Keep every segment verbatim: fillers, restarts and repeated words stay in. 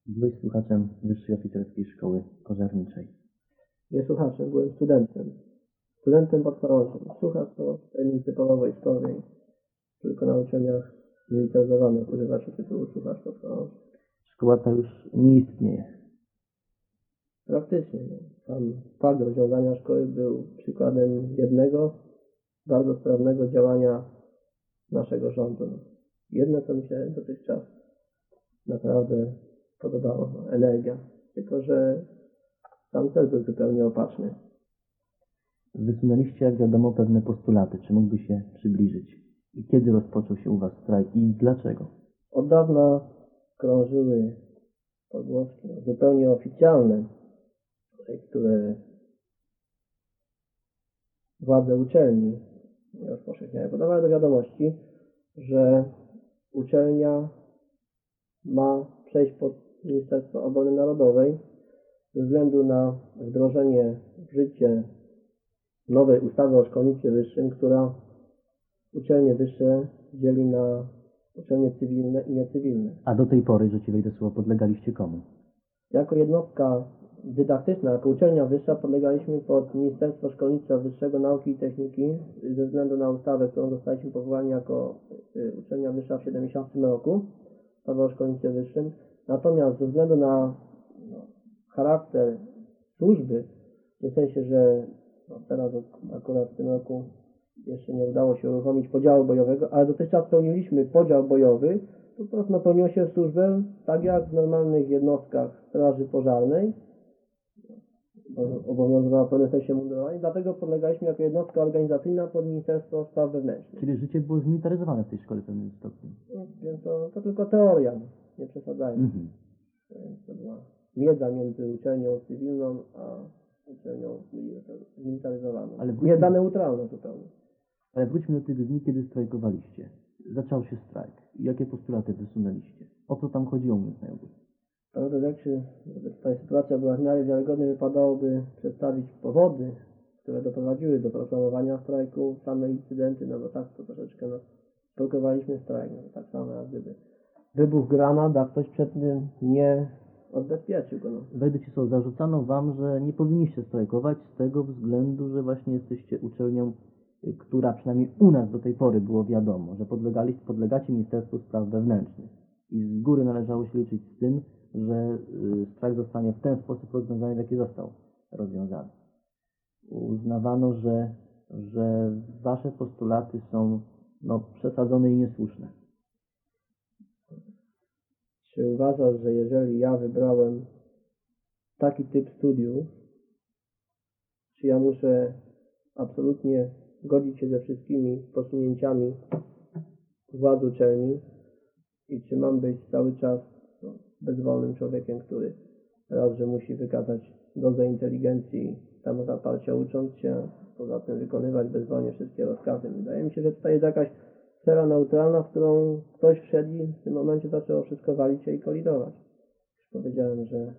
Byłeś słuchaczem Wyższej Oficerskiej Szkoły Pożarniczej. Nie słuchaczem, byłem studentem. Studentem podchorążym. Słuchacz to w tej typowo wojskowej. Tylko na uczelniach militaryzowanych używa się tytułu słuchacz podchorąży. Szkoła ta już nie istnieje. Praktycznie. Nie. Sam fakt rozwiązania szkoły był przykładem jednego, bardzo sprawnego działania naszego rządu. Jedno, co mi się dotychczas naprawdę podobało, no, energia. Tylko że sam cel był zupełnie opaczny. Wysunęliście, jak wiadomo, pewne postulaty. Czy mógłby się przybliżyć? I kiedy rozpoczął się u Was strajk i dlaczego? Od dawna krążyły pogłoski no, zupełnie oficjalne, które władze uczelni rozpowszechniały. Podawały do wiadomości, że uczelnia ma przejść pod Ministerstwo Obrony Narodowej ze względu na wdrożenie w życie nowej ustawy o szkolnictwie wyższym, która uczelnie wyższe dzieli na uczelnie cywilne i niecywilne. A do tej pory, że Ci wejdę słowo, podlegaliście komu? Jako jednostka dydaktyczna, jako uczelnia wyższa podlegaliśmy pod Ministerstwo Szkolnictwa Wyższego, Nauki i Techniki ze względu na ustawę, którą zostaliśmy powołani jako uczelnia wyższa w siedemdziesiątym roku, ustawę o szkolnictwie wyższym. Natomiast ze względu na no, charakter służby, w tym sensie, że no, teraz akurat w tym roku jeszcze nie udało się uruchomić podziału bojowego, ale dotychczas pełniliśmy podział bojowy, to po prostu napełniło się służbę tak jak w normalnych jednostkach straży pożarnej, obowiązywała w pewnym sensie mundurowanie, dlatego podlegaliśmy jako jednostka organizacyjna pod Ministerstwo Spraw Wewnętrznych. Czyli życie było zmilitaryzowane w tej szkole w pewnym stopniu. No, więc to, to tylko teoria, nie przesadzajmy. Mhm. To była wiedza między uczelnią cywilną a uczelnią zmilitaryzowaną. Ale Nie wróćmy- za neutralną zupełnie. Ale wróćmy do tych dni, kiedy strajkowaliście. Zaczął się strajk. Jakie postulaty wysunęliście? O co tam chodziło, mówiąc najogólniej? Prawdę rzeczy, żeby tutaj sytuacja była w miarę wiarygodna, wypadałoby przedstawić powody, które doprowadziły do proklamowania strajku, same incydenty, no bo tak to troszeczkę no, proklamowaliśmy strajk, no, tak samo jak gdyby wybuch granat, a ktoś przed tym nie odbezpieczył go. No. Wejdę Ci słowo, zarzucano Wam, że nie powinniście strajkować z tego względu, że właśnie jesteście uczelnią, y, która przynajmniej u nas do tej pory było wiadomo, że podlegali, podlegacie Ministerstwu Spraw Wewnętrznych. I z góry należało się liczyć z tym, że y, strajk zostanie w ten sposób rozwiązany, w jaki został rozwiązany. Uznawano, że, że Wasze postulaty są no, przesadzone i niesłuszne. Czy uważasz, że jeżeli ja wybrałem taki typ studiów, czy ja muszę absolutnie godzić się ze wszystkimi posunięciami władz uczelni i czy mam być cały czas no, bezwolnym człowiekiem, który raz, że musi wykazać dozę inteligencji i samozaparcia ucząc się, poza tym wykonywać bezwolnie wszystkie rozkazy. Wydaje mi się, że tutaj jest jakaś sfera neutralna, w którą ktoś wszedł i w tym momencie zaczęło wszystko walić się i kolidować. Już powiedziałem, że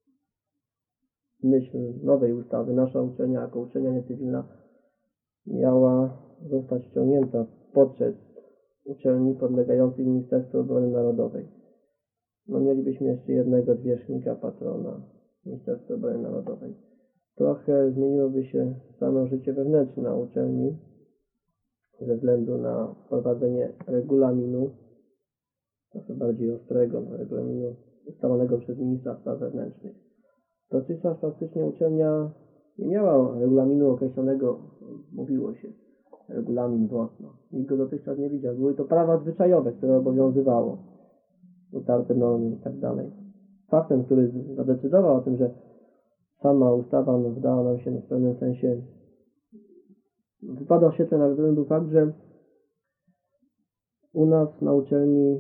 myśl nowej ustawy, nasza uczelnia jako uczelnia niecywilna miała zostać wciągnięta w poczet uczelni podlegających Ministerstwu Obrony Narodowej. No mielibyśmy jeszcze jednego zwierzchnika, patrona Ministerstwa Obrony Narodowej. Trochę zmieniłoby się samo życie wewnętrzne na uczelni ze względu na wprowadzenie regulaminu, trochę bardziej ostrego, regulaminu ustalonego przez ministra spraw wewnętrznych. Dotychczas faktycznie uczelnia nie miała regulaminu określonego, mówiło się, regulamin własny. Nikt go dotychczas nie widział. Były to prawa zwyczajowe, które obowiązywało, utarte normy i tak dalej. Faktem, który zadecydował o tym, że sama ustawa no, wydała nam się no, w pewnym sensie wypadał w świetle narodowym, był fakt, że u nas na uczelni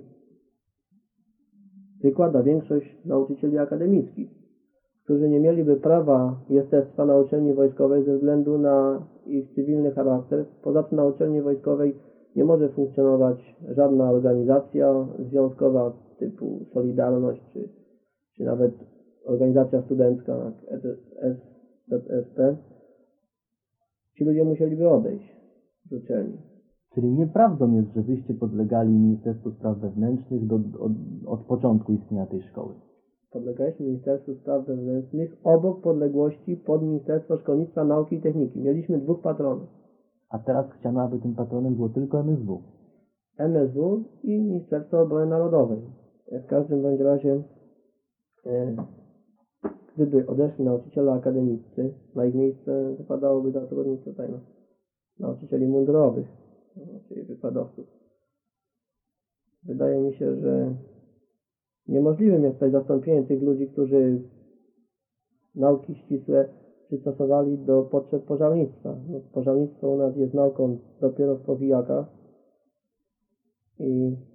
wykłada większość nauczycieli akademickich, którzy nie mieliby prawa jestestwa na uczelni wojskowej ze względu na ich cywilny charakter. Poza tym na uczelni wojskowej nie może funkcjonować żadna organizacja związkowa typu Solidarność, czy, czy nawet organizacja studencka jak S Z S P. Ci ludzie musieliby odejść z uczelni. Czyli nieprawdą jest, że Wyście podlegali Ministerstwu Spraw Wewnętrznych do, od, od początku istnienia tej szkoły. podlegaliśmy Ministerstwu Spraw Wewnętrznych obok podległości pod Ministerstwo Szkolnictwa, Nauki i Techniki. Mieliśmy dwóch patronów. A teraz chciano, aby tym patronem było tylko M S W. M S W i Ministerstwo Obrony Narodowej. W każdym bądź razie, e, gdyby odeszli nauczyciele akademiccy, na ich miejsce wypadałoby zatrudnić tutaj no, nauczycieli mundurowych, no, czyli wykładowców. Wydaje mi się, że niemożliwym jest tutaj zastąpienie tych ludzi, którzy nauki ścisłe przystosowali do potrzeb pożarnictwa. No, pożarnictwo u nas jest nauką dopiero w powijakach i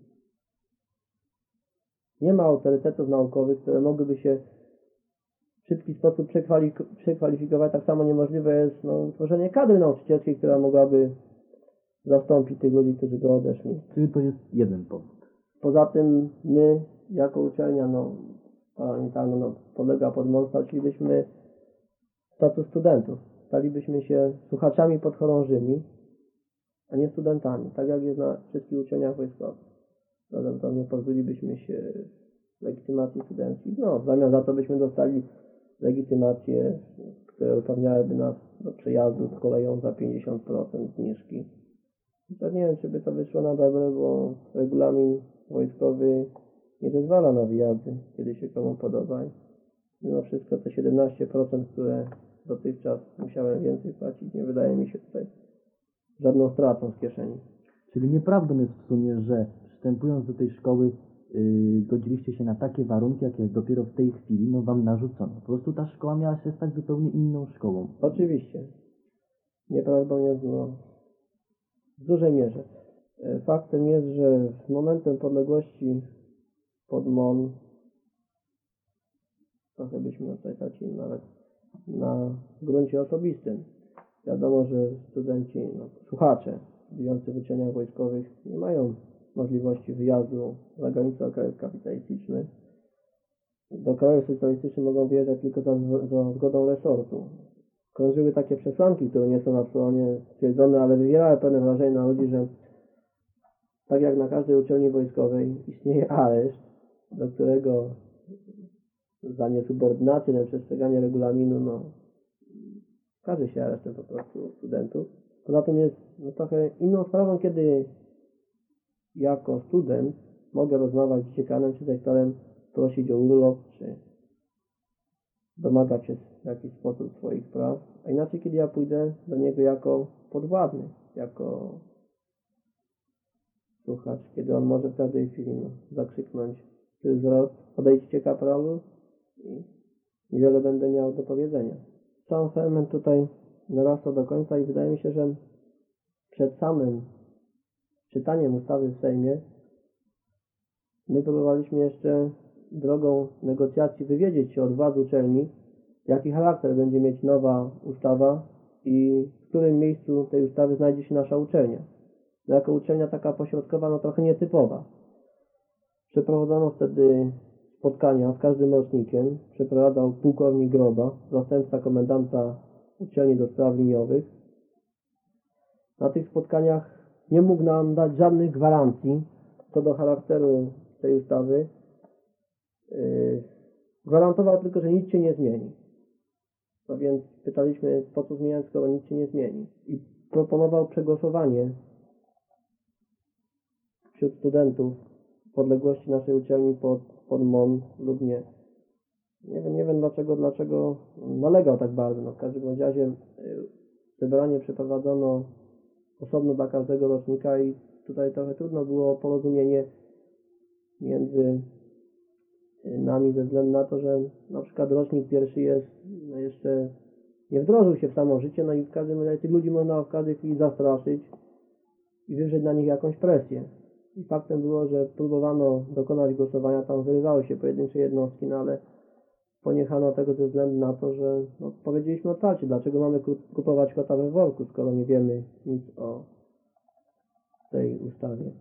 nie ma autorytetów naukowych, które mogłyby się w szybki sposób przekwalik- przekwalifikować. Tak samo niemożliwe jest no, utworzenie kadry nauczycielskiej, która mogłaby zastąpić tych ludzi, którzy by odeszli. Czyli to jest jeden powód. Poza tym my, jako uczelnia no, parlamentarna, no, podlega pod M O N, stracilibyśmy status studentów. Stalibyśmy się słuchaczami podchorążymi, a nie studentami, tak jak jest na wszystkich uczelniach wojskowych. Zatem to nie pozbylibyśmy się legitymacji studenckich. No, w zamian za to byśmy dostali legitymacje, które uprawniałyby nas do przejazdu z koleją za pięćdziesiąt procent zniżki. I to nie wiem, czy by to wyszło na dobre, bo regulamin wojskowy nie zezwala na wyjazdy, kiedy się komu podoba. Mimo wszystko te siedemnaście procent, które dotychczas musiałem więcej płacić, nie wydaje mi się tutaj żadną stratą z kieszeni. Czyli nieprawdą jest w sumie, że przystępując do tej szkoły yy, godziliście się na takie warunki, jakie dopiero w tej chwili no, wam narzucono. Po prostu ta szkoła miała się stać zupełnie inną szkołą. Oczywiście. Nieprawdą jest no, w dużej mierze. Faktem jest, że z momentem podległości pod M O N trochę byśmy tutaj tracili nawet na gruncie osobistym. Wiadomo, że studenci, no, słuchacze studiujący w uczelniach wojskowych nie mają możliwości wyjazdu za granicę krajów kapitalistycznych. Do krajów socjalistycznych mogą wyjeżdżać tylko za, za zgodą resortu. Krążyły takie przesłanki, które nie są absolutnie stwierdzone, ale wywierały pewne wrażenie na ludzi, że tak jak na każdej uczelni wojskowej istnieje areszt, do którego za niesubordynację, na przestrzeganie regulaminu, no, każe się aresztem po prostu studentów. Poza tym jest no, trochę inną sprawą, kiedy jako student mogę rozmawiać z dziekanem czy rektorem, prosić o urlop, czy domagać się w jakiś sposób swoich praw, a inaczej kiedy ja pójdę do niego jako podwładny, jako słuchacz, kiedy on może w każdej chwili no, zakrzyknąć ty zwrot, odejdźcie kapralu i niewiele będę miał do powiedzenia. Sam ferment tutaj narasta do końca i wydaje mi się, że przed samym czytaniem ustawy w Sejmie my próbowaliśmy jeszcze drogą negocjacji wywiedzieć się od władz uczelni, jaki charakter będzie mieć nowa ustawa i w którym miejscu tej ustawy znajdzie się nasza uczelnia. No jako uczelnia taka pośrodkowa, no trochę nietypowa. Przeprowadzono wtedy spotkania z każdym rocznikiem. Przeprowadzał pułkownik Groba, zastępca komendanta uczelni do spraw liniowych. Na tych spotkaniach nie mógł nam dać żadnych gwarancji co do charakteru tej ustawy. Yy, gwarantował tylko, że nic się nie zmieni. No więc pytaliśmy, po co zmieniać, skoro nic się nie zmieni. I proponował przegłosowanie wśród studentów podległości naszej uczelni pod, pod M O N lub nie. Nie wiem, nie wiem dlaczego, dlaczego nalegał tak bardzo. No w każdym razie yy, zebranie przeprowadzono osobno dla każdego rocznika i tutaj trochę trudno było porozumienie między nami ze względu na to, że na przykład rocznik pierwszy jest no jeszcze nie wdrożył się w samo życie, no i w każdym razie tych ludzi można w każdej chwili zastraszyć i wywrzeć na nich jakąś presję. I faktem było, że próbowano dokonać głosowania, tam wyrywały się pojedyncze jednostki, no ale poniechano tego ze względu na to, że no, powiedzieliśmy otwarcie, dlaczego mamy kupować kota we worku, skoro nie wiemy nic o tej ustawie.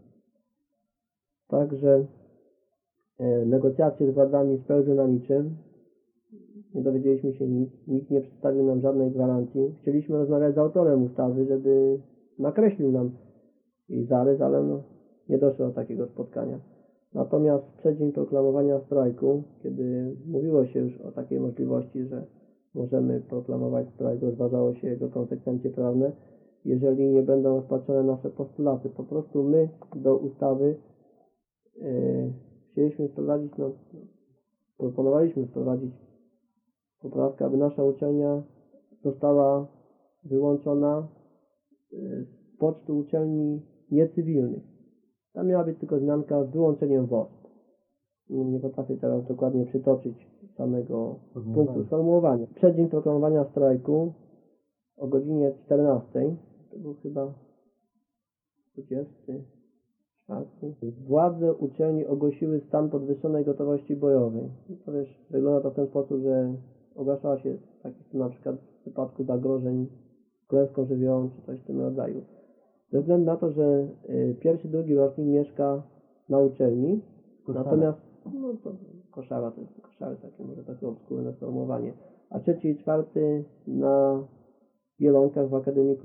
Także e, negocjacje z władzami spełzły na niczym. Nie dowiedzieliśmy się nic. Nikt nie przedstawił nam żadnej gwarancji. Chcieliśmy rozmawiać z autorem ustawy, żeby nakreślił nam jej zarys, ale no, nie doszło do takiego spotkania. Natomiast w przeddzień proklamowania strajku, kiedy mówiło się już o takiej możliwości, że możemy proklamować strajk, rozważało się jego konsekwencje prawne, jeżeli nie będą rozpatrzone nasze postulaty. Po prostu my do ustawy yy, chcieliśmy wprowadzić, no, proponowaliśmy wprowadzić poprawkę, aby nasza uczelnia została wyłączona yy, z pocztu uczelni niecywilnych. Tam miała być tylko zmianka z wyłączeniem W O S P. Nie, nie potrafię teraz dokładnie przytoczyć samego punktu sformułowania. Przeddzień proklamowania strajku o godzinie czternastej, to był chyba dwudziesty czwarty, władze uczelni ogłosiły stan podwyższonej gotowości bojowej. I to wiesz, wygląda to w ten sposób, że ogłaszała się taki stan na przykład w przypadku zagrożeń klęską żywiołową czy coś w tym rodzaju. Ze względu na to, że y, pierwszy, drugi rocznik mieszka na uczelni, Koszara. natomiast no to koszara to jest koszary takie może takie obskurne sformułowanie, a trzeci i czwarty na Jelonkach, w akademiku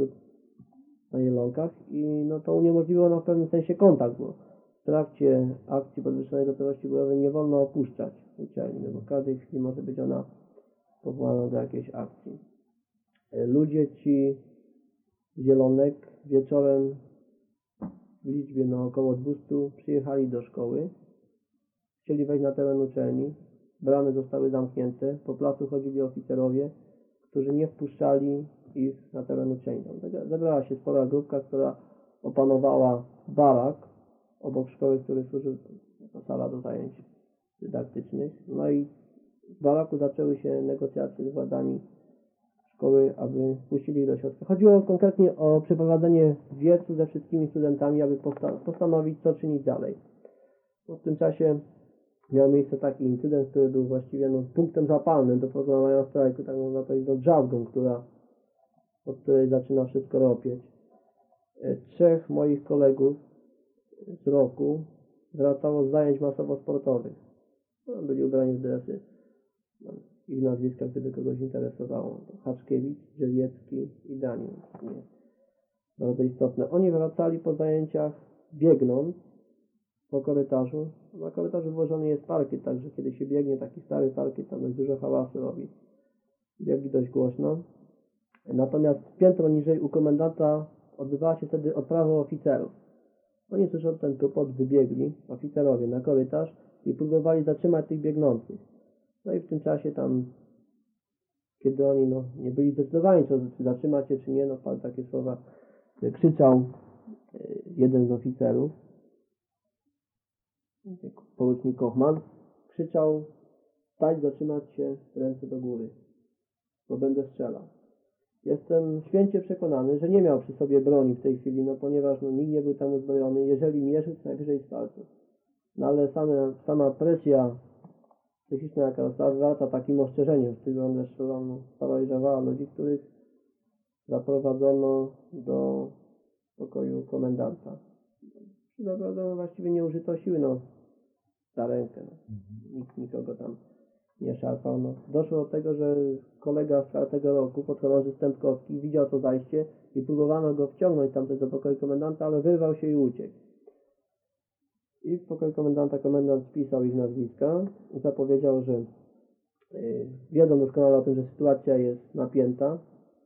na Jelonkach i no to uniemożliwiło nam w pewnym sensie kontakt, bo w trakcie akcji podwyższonej gotowości bojowej nie wolno opuszczać uczelni, no bo w każdej chwili może być ona powołana do jakiejś akcji. Ludzie ci z Zielonek wieczorem w liczbie no około dwustu przyjechali do szkoły, chcieli wejść na teren uczelni, bramy zostały zamknięte, po placu chodzili oficerowie, którzy nie wpuszczali ich na teren uczelni. Zebrała się spora grupka, która opanowała barak obok szkoły, który służył jako sala do zajęć dydaktycznych. No i w baraku zaczęły się negocjacje z władami szkoły, aby wpuścili ich do środka. Chodziło konkretnie o przeprowadzenie wiecu ze wszystkimi studentami, aby posta- postanowić, co czynić dalej. No w tym czasie miał miejsce taki incydent, który był właściwie no, punktem zapalnym do proklamowania strajku, tak można powiedzieć, no, drzazgą, która, od której zaczyna wszystko ropieć. E, Trzech moich kolegów z roku wracało z zajęć masowo-sportowych. No, byli ubrani w dresy. No, ich nazwiska, gdyby kogoś interesowało. To Haczkiewicz, Drzewiecki i Daniel. Nie. Bardzo istotne. Oni wracali po zajęciach biegnąc po korytarzu. Na korytarzu włożony jest parkiet, także kiedy się biegnie, taki stary parkiet, tam dość dużo hałasu robi. Biegli dość głośno. Natomiast piętro niżej u komendanta odbywała się wtedy odprawa oficerów. Oni słysząc ten tupot wybiegli, oficerowie, na korytarz i próbowali zatrzymać tych biegnących. No i w tym czasie tam, kiedy oni no, nie byli zdecydowani, czy zatrzymać się, czy nie, no padły takie słowa, krzyczał jeden z oficerów, porucznik Kochman, krzyczał: stać, zatrzymać się, ręce do góry, bo będę strzelał. Jestem święcie przekonany, że nie miał przy sobie broni w tej chwili, no ponieważ no, nikt nie był tam uzbrojony, jeżeli mierzył, to najwyżej z palców. No ale same, sama presja psychiczna, jaka została wywarta takim ostrzeżeniem, z którego on zresztą no, sparaliżowała ludzi, których zaprowadzono do pokoju komendanta. Zaprowadzono, właściwie nie użyto siły, no, za rękę. No. Nikt nikogo tam nie szarpał. No. Doszło do tego, że kolega z czwartego roku, podchorąży Stępkowski, widział to zajście i próbowano go wciągnąć tamtąd do pokoju komendanta, ale wyrwał się i uciekł. I w pokoju komendanta komendant spisał ich nazwiska i zapowiedział, że yy, wiedzą doskonale o tym, że sytuacja jest napięta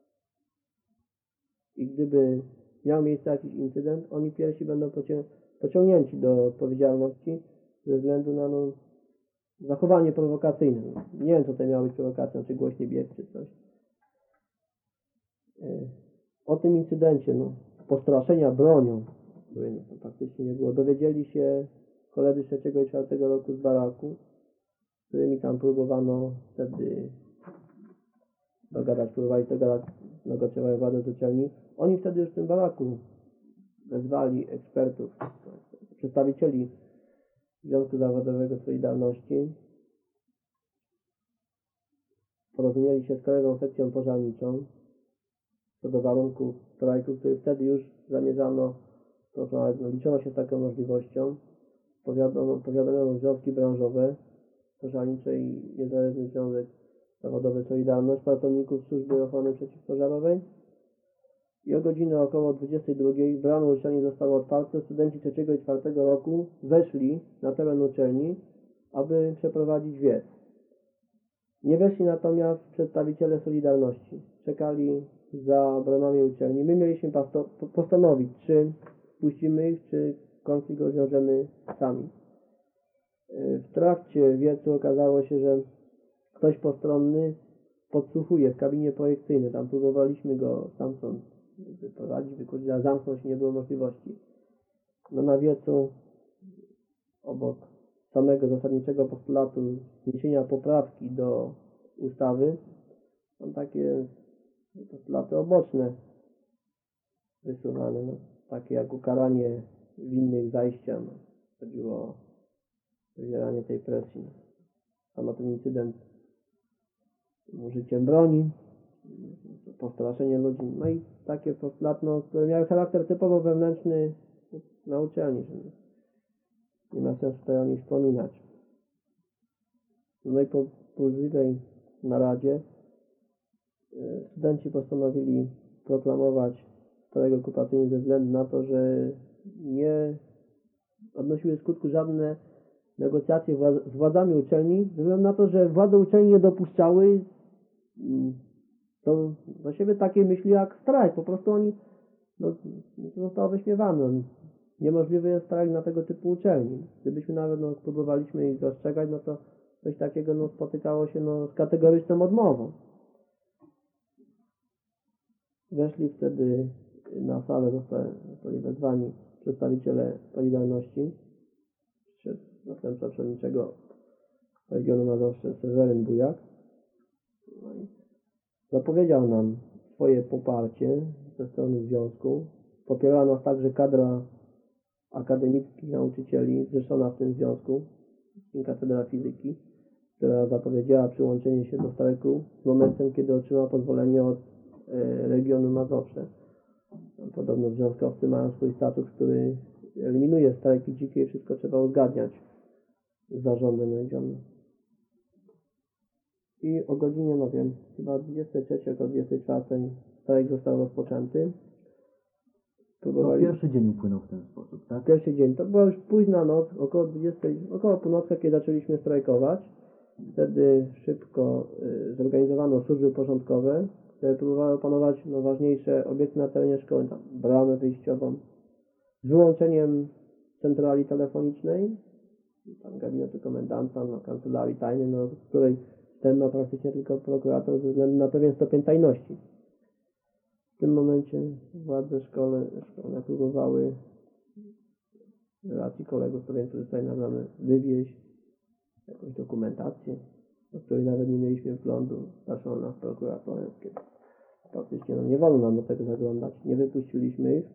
i gdyby miał miejsce jakiś incydent, oni pierwsi będą pocią- pociągnięci do odpowiedzialności ze względu na no, zachowanie prowokacyjne. Nie wiem, co to miało być prowokacją, czy głośny bieg, czy coś. Yy, o tym incydencie, no, postraszenia bronią, której no, praktycznie nie było, dowiedzieli się koledzy trzeciego i czwartego roku z baraku, z którymi tam próbowano wtedy dogadać, próbowali dogadać, negocjowały władzę z uczelni. Oni wtedy już w tym baraku wezwali ekspertów, przedstawicieli Związku Zawodowego Solidarności, porozumieli się z Krajową Sekcją Pożarniczą co do warunków strajku, który wtedy już zamierzano, to, no, liczono się z taką możliwością. Powiadomiono, powiadomiono związki branżowe, pożarnicze i Niezależny Związek Zawodowy Solidarność, pracowników Służby Ochrony Przeciwpożarowej i o godzinie około dwudziestej drugiej bramy uczelni zostały otwarte. Studenci trzeciego i czwartego roku weszli na teren uczelni, aby przeprowadzić wiec. Nie weszli natomiast przedstawiciele Solidarności. Czekali za bramami uczelni. My mieliśmy pasto- postanowić, czy puścimy ich, czy konflikt rozwiążemy sami. W trakcie wiecu okazało się, że ktoś postronny podsłuchuje w kabinie projekcyjnej. Tam próbowaliśmy go stamtąd wyprowadzić, wykurzyć, a zamknąć nie było możliwości. No na wiecu obok samego zasadniczego postulatu zniesienia poprawki do ustawy są takie postulaty oboczne wysuwane, no, takie jak ukaranie winnych zajścia. No. Chodziło o wywieranie tej presji. No. Sam ten incydent z użyciem broni, postraszenie ludzi, no i takie postulaty, no, które miały charakter typowo wewnętrzny na uczelni, że nie ma sensu tutaj o nich wspominać. No i po burzliwej naradzie studenci postanowili proklamować strajk okupacyjny ze względu na to, że nie odnosiły skutku żadne negocjacje władz- z władzami uczelni, ze względu na to, że władze uczelni nie dopuszczały do, do siebie takiej myśli jak strajk. Po prostu oni, no, to zostało wyśmiewane. Niemożliwy jest strajk na tego typu uczelni. Gdybyśmy nawet no, próbowaliśmy ich dostrzegać, no to coś takiego no, spotykało się no, z kategoryczną odmową. Weszli wtedy na salę, zostali, zostali wezwani przedstawiciele Solidarności, następca przewodniczącego regionu Mazowsze Seweryn Bujak. No i zapowiedział nam swoje poparcie ze strony związku. Popierała nas także kadra akademickich nauczycieli zrzeszona w tym związku, Katedra Fizyki, która zapowiedziała przyłączenie się do strajku z momentem, kiedy otrzymała pozwolenie od e, regionu Mazowsze. Podobno związkowcy mają swój status, który eliminuje strajki dzikie i wszystko trzeba uzgadniać z zarządem regionu. I o godzinie, no wiem, chyba dwudziestej trzeciej, około dwudziestej czwartej strajk został rozpoczęty. No, pierwszy dzień upłynął w ten sposób, tak? Pierwszy dzień. To była już późna noc, około dwudziestej, około północy, kiedy zaczęliśmy strajkować. Wtedy szybko y, zorganizowano służby porządkowe, które próbowały opanować no, ważniejsze obiekty na terenie szkoły, tam bramę wyjściową, z wyłączeniem centrali telefonicznej, tam gabinetu komendanta, no, kancelarii tajnej, no, z której ten ma praktycznie tylko prokurator ze względu na pewien stopień tajności. W tym momencie władze szkole, szkole próbowały z relacji kolegów, którzy tutaj naprawdę wywieźć jakąś dokumentację, do której nawet nie mieliśmy wglądu. Zaszło nas prokuratorem, kiedy faktycznie no, nie wolno nam do tego zaglądać. Nie wypuściliśmy ich.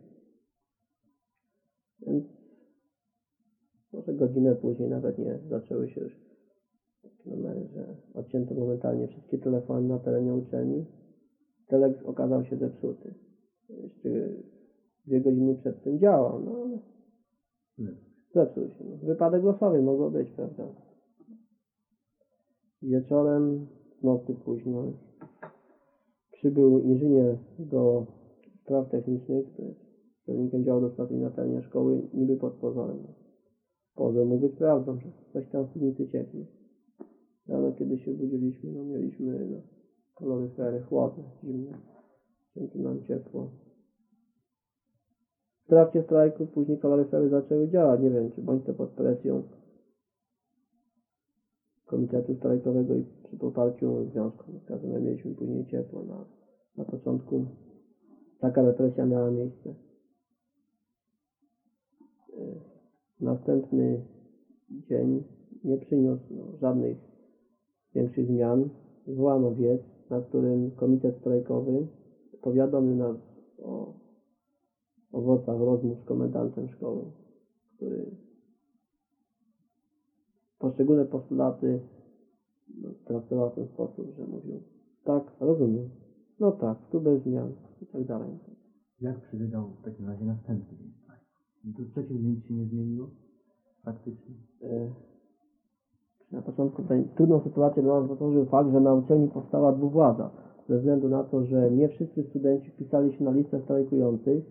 Więc może godzinę później nawet nie zaczęły się już takie numery, że odcięto momentalnie wszystkie telefony na terenie uczelni. Teleks okazał się zepsuty. Jeszcze dwie godziny przed tym działał, no ale zepsuł się. No. Wypadek losowy mogło być, prawda? Wieczorem, w nocy późno, przybył inżynier do spraw technicznych, który jest kierownikiem działu do spraw na terenie szkoły, niby pod pozorem. Pozór mógł być prawdą, że coś tam w piwnicy cieknie. Rano, kiedy się budziliśmy, no mieliśmy no, koloryfery chłodne, zimne, więc nam ciepło. W trakcie strajku później koloryfery zaczęły działać, nie wiem, czy bądź to pod presją komitetu strajkowego i przy poparciu związku. W każdym razie mieliśmy później ciepło. Na, na początku taka represja miała miejsce. Następny dzień nie przyniósł no, żadnych większych zmian. Zwołano wiec, na którym komitet strajkowy powiadomił nas o owocach rozmów z komendantem szkoły, który poszczególne postulaty no, traktował w ten sposób, że mówił: tak, rozumiem, no tak, tu bez zmian i tak dalej. Jak przebiegał w takim razie następny dzień strajku? To trzeci dzień się nie zmieniło? Faktycznie. E, na początku tutaj trudną sytuację dla nas stworzył fakt, że na uczelni powstała dwuwładza. ze względu na to, że nie wszyscy studenci wpisali się na listę strajkujących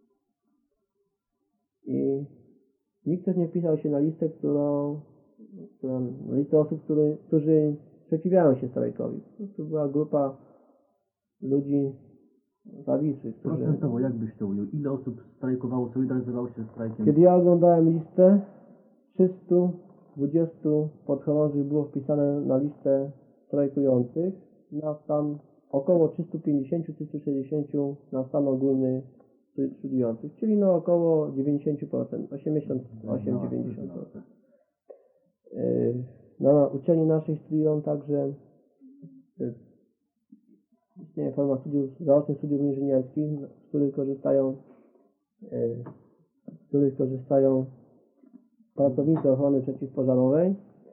i nikt też nie wpisał się na listę, którą, którą na listę osób, który, którzy sprzeciwiają się strajkowi. To była grupa ludzi zawisłych, którzy... Procentowo, jak byś to ujął? Ile osób strajkowało, solidaryzowało się z strajkiem? Kiedy ja oglądałem listę, trzysta dwadzieścia podchorążych było wpisane na listę strajkujących, na stan około trzysta pięćdziesiąt do trzystu sześćdziesięciu na stan ogólny studiujących, czyli no około dziewięćdziesiąt procent, osiemdziesiąt osiem do dziewięćdziesięciu procent. Yy, Na uczelni naszej studiują także yy, istnieje forma studiów, zaocznych studiów inżynierskich, z których korzystają yy, z których korzystają pracownicy ochrony przeciwpożarowej.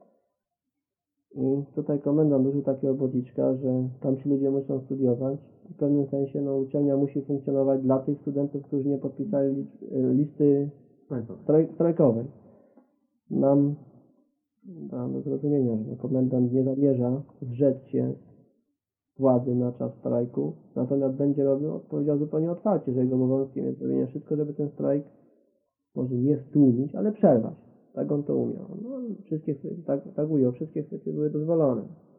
I tutaj komendant użył takiego bodziczka, że tam ci ludzie muszą studiować. W pewnym sensie no, uczelnia musi funkcjonować dla tych studentów, którzy nie podpisali licz- listy straj- strajkowej. Nam dam do zrozumienia, że komendant nie zamierza zrzec się władzy na czas strajku, natomiast będzie robił, powiedział zupełnie otwarcie, że jego obowiązkiem jest zrobienie wszystko, żeby ten strajk może nie stłumić, ale przerwać. Tak on to umiał. No, wszystkie chwyty, tak, tak ujął, wszystkie chwyty były dozwolone.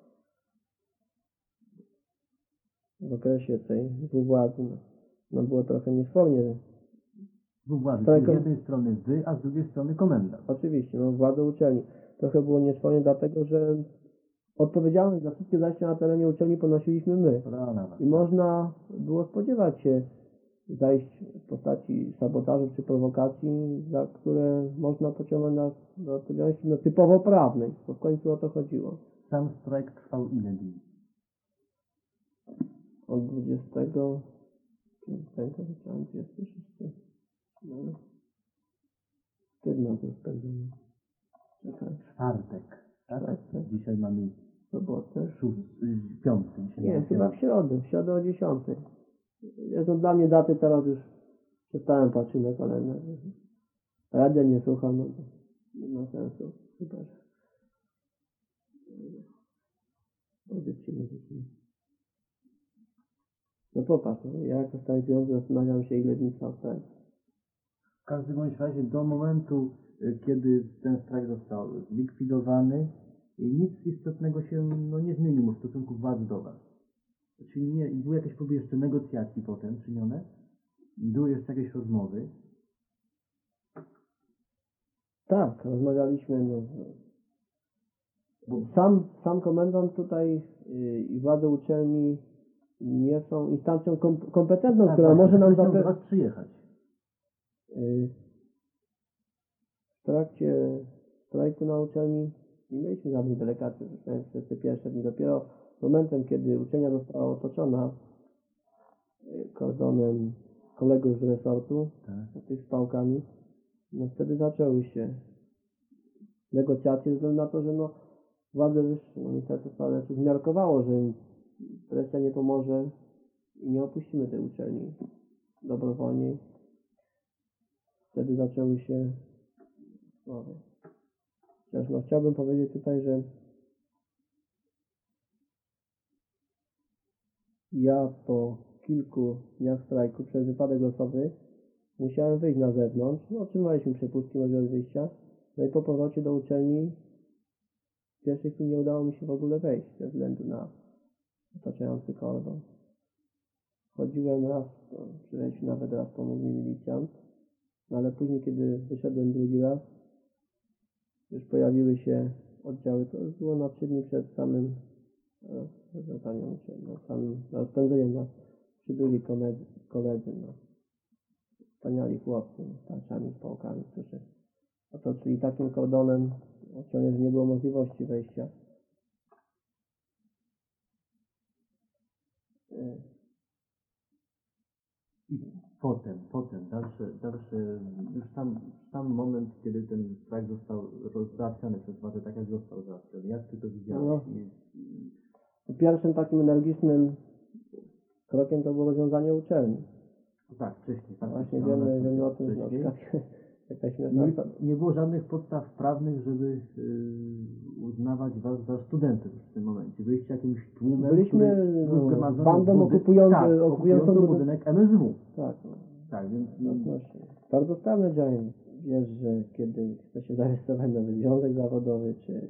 W okresie tej władzy no, no było trochę niesfornie. Dwóch władzy, Tak, czyli z jednej strony wy, a z drugiej strony komendant. Oczywiście, no władza uczelni. Trochę było niesfornie dlatego, że odpowiedzialność za wszystkie zajścia na terenie uczelni ponosiliśmy my. I można było spodziewać się zajść w postaci sabotażu czy prowokacji, za które można pociągnąć nas do odpowiedzialności no, typowo prawnej, bo w końcu o to chodziło. Sam strajk trwał ile dni? Od dwudziestego piątego zacząłem dwudziestego szóstego. No. Kiedy na to spędzimy? Czekaj. Czwartek, tak? Czwartek. Dzisiaj mamy Sobotę. szósty, piąty. Dzisiaj Nie, mamy chyba w piąty. środę, w środę o dziesiątej. Zresztą dla mnie daty teraz już przestałem patrzeć na kalendarz. Radia nie słucham, no to nie ma sensu. Chyba, że audycje muzyczne. No popatrz, no, ja jako strajkujący zastanawiam się, ile dni trwał strajk. W każdym bądź razie do momentu, y, kiedy ten strajk został zlikwidowany, y, nic istotnego się no, nie zmieniło w stosunku władz do was. Czyli nie, były jakieś próby jeszcze negocjacji potem czynione? Były jeszcze jakieś rozmowy? Tak, rozmawialiśmy, no, Bo sam, sam komendant tutaj yy, i władze uczelni nie są instancją kom kompetentną, tak, która właśnie, może nam ktoś miał do zapewnić. was przyjechać. Yy, w trakcie strajku na uczelni nie mieliśmy żadnej delegacji, zostałem przez te pierwsze dni. Dopiero momentem, kiedy uczelnia została otoczona yy, kordonem kolegów z resortu, Tak. tych z pałkami, no wtedy zaczęły się negocjacje, ze względu na to, że no władze wyższe, no Ministerstwo Spraw Wewnętrznych zmiarkowało, że presja nie pomoże i nie opuścimy tej uczelni dobrowolnie. Wtedy zaczęły się sprawy. Chociaż no chciałbym powiedzieć tutaj, że ja po kilku dniach strajku przez wypadek losowy musiałem wyjść na zewnątrz. No, otrzymaliśmy przepustki, możliwość wyjścia. No i po powrocie do uczelni w pierwszej chwili nie udało mi się w ogóle wejść ze względu na otaczający kordon. Chodziłem raz, to przy wejściu nawet raz pomógł mi milicjant, no ale później, kiedy wyszedłem drugi raz, już pojawiły się oddziały. To już było na trzy dni przed samym rozwiązaniem uczelni, no, samym rozpędzeniem nas przybyli koledzy, koledzy no. Wspaniali chłopcy z tarczami, z pałkami, którzy otoczyli takim kordonem uczelnię, że nie było możliwości wejścia. I potem, potem, dalsze, dalsze, już sam, sam moment, kiedy ten strajk został roz- załatwiony przez władze, tak jak został załatwiony. Jak ty to widziałeś? No. I, Pierwszym takim energicznym krokiem to było rozwiązanie uczelni. tak, wcześniej. Tak, Właśnie wcześniej, wiemy, ale wiemy o tym, że na wcześniej. przykład jakaś No śmieszna... i nie było żadnych podstaw prawnych, żeby yy, uznawać was za studentów w tym momencie. Byliście jakimś tłumem, Byliśmy, który był no, zgromadzony bandą w budy- okupującą- tak, okupującą okupującą budynek. budynek M S W. Tak, no. Tak, więc Własności. Bardzo sprawne działanie. Wiesz, że kiedy chce się zarejestrować nowy związek zawodowy, czy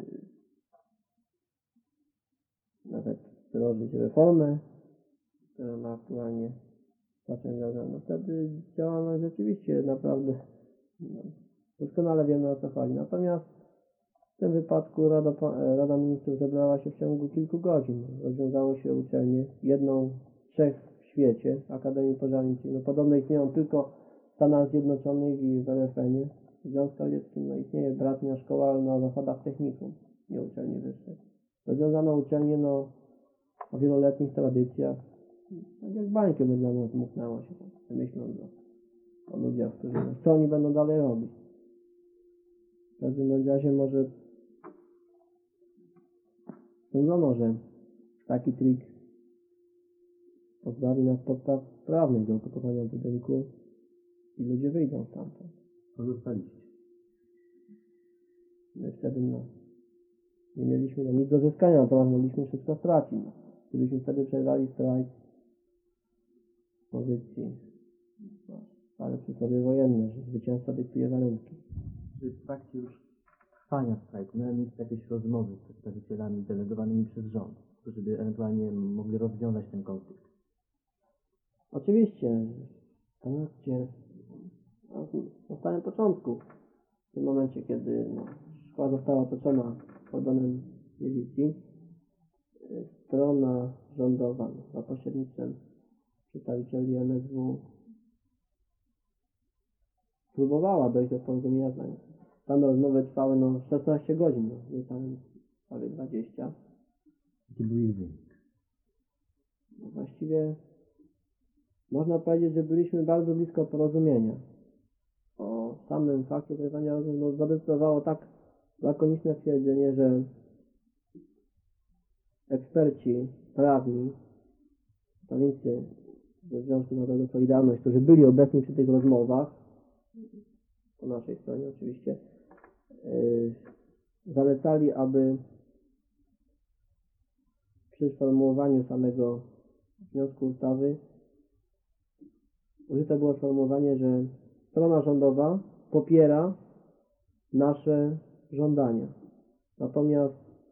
nawet wdrożyć reformę, która ma aktualnie czasem no wtedy działalność rzeczywiście naprawdę no, doskonale wiemy, o co chodzi. Natomiast w tym wypadku Rada, Pa- Rada Ministrów zebrała się w ciągu kilku godzin. Rozwiązało się uczelnie, jedną z trzech w świecie, Akademii Pożarniczej. No podobno istnieją tylko w Stanach Zjednoczonych i w R F N-ie. W Związku Radzieckim no, istnieje bratnia szkoła, ale na zasadach technikum, nie uczelni wyższej. Rozwiązano uczelnie no, o wieloletnich tradycjach. Tak jak bańkę mydlaną zmuchnęło się, tak, myśląc o, o ludziach, którzy, no, co oni będą dalej robić. W każdym bądź razie może sądzono, że taki trik pozbawi nas podstaw prawnych do okupowania budynku i ludzie wyjdą stamtąd. pozostaliście. My wtedy no, nie mieliśmy no, nic do zyskania, natomiast mogliśmy wszystko stracić. No. Gdybyśmy wtedy przerwali strajk w pozycji no, ale przysłowie wojenne, że zwycięstwo dyktuje warunki. Czy w trakcie już trwania strajku miały miejsce jakieś rozmowy z przedstawicielami delegowanymi przez rząd, którzy by ewentualnie mogli rozwiązać ten konflikt? Oczywiście, w trakcie, no, na samym początku, w tym momencie, kiedy no, szkoła została otoczona kordonem milicji, y, strona rządowa no, za pośrednictwem przedstawicieli M S W próbowała dojść do porozumienia. Tam rozmowy trwały no, szesnaście godzin, no, nie tam prawie dwadzieścia. Jaki był ich wynik? No, właściwie można powiedzieć, że byliśmy bardzo blisko porozumienia. O samym fakcie trwania rozmów no, zadecydowało tak lakoniczne stwierdzenie, że eksperci prawni, prawnicy ze Związku Narodowego Solidarność, którzy byli obecni przy tych rozmowach, po naszej stronie oczywiście, yy, zalecali, aby przy sformułowaniu samego wniosku ustawy użyte było sformułowanie, że strona rządowa popiera nasze żądania. Natomiast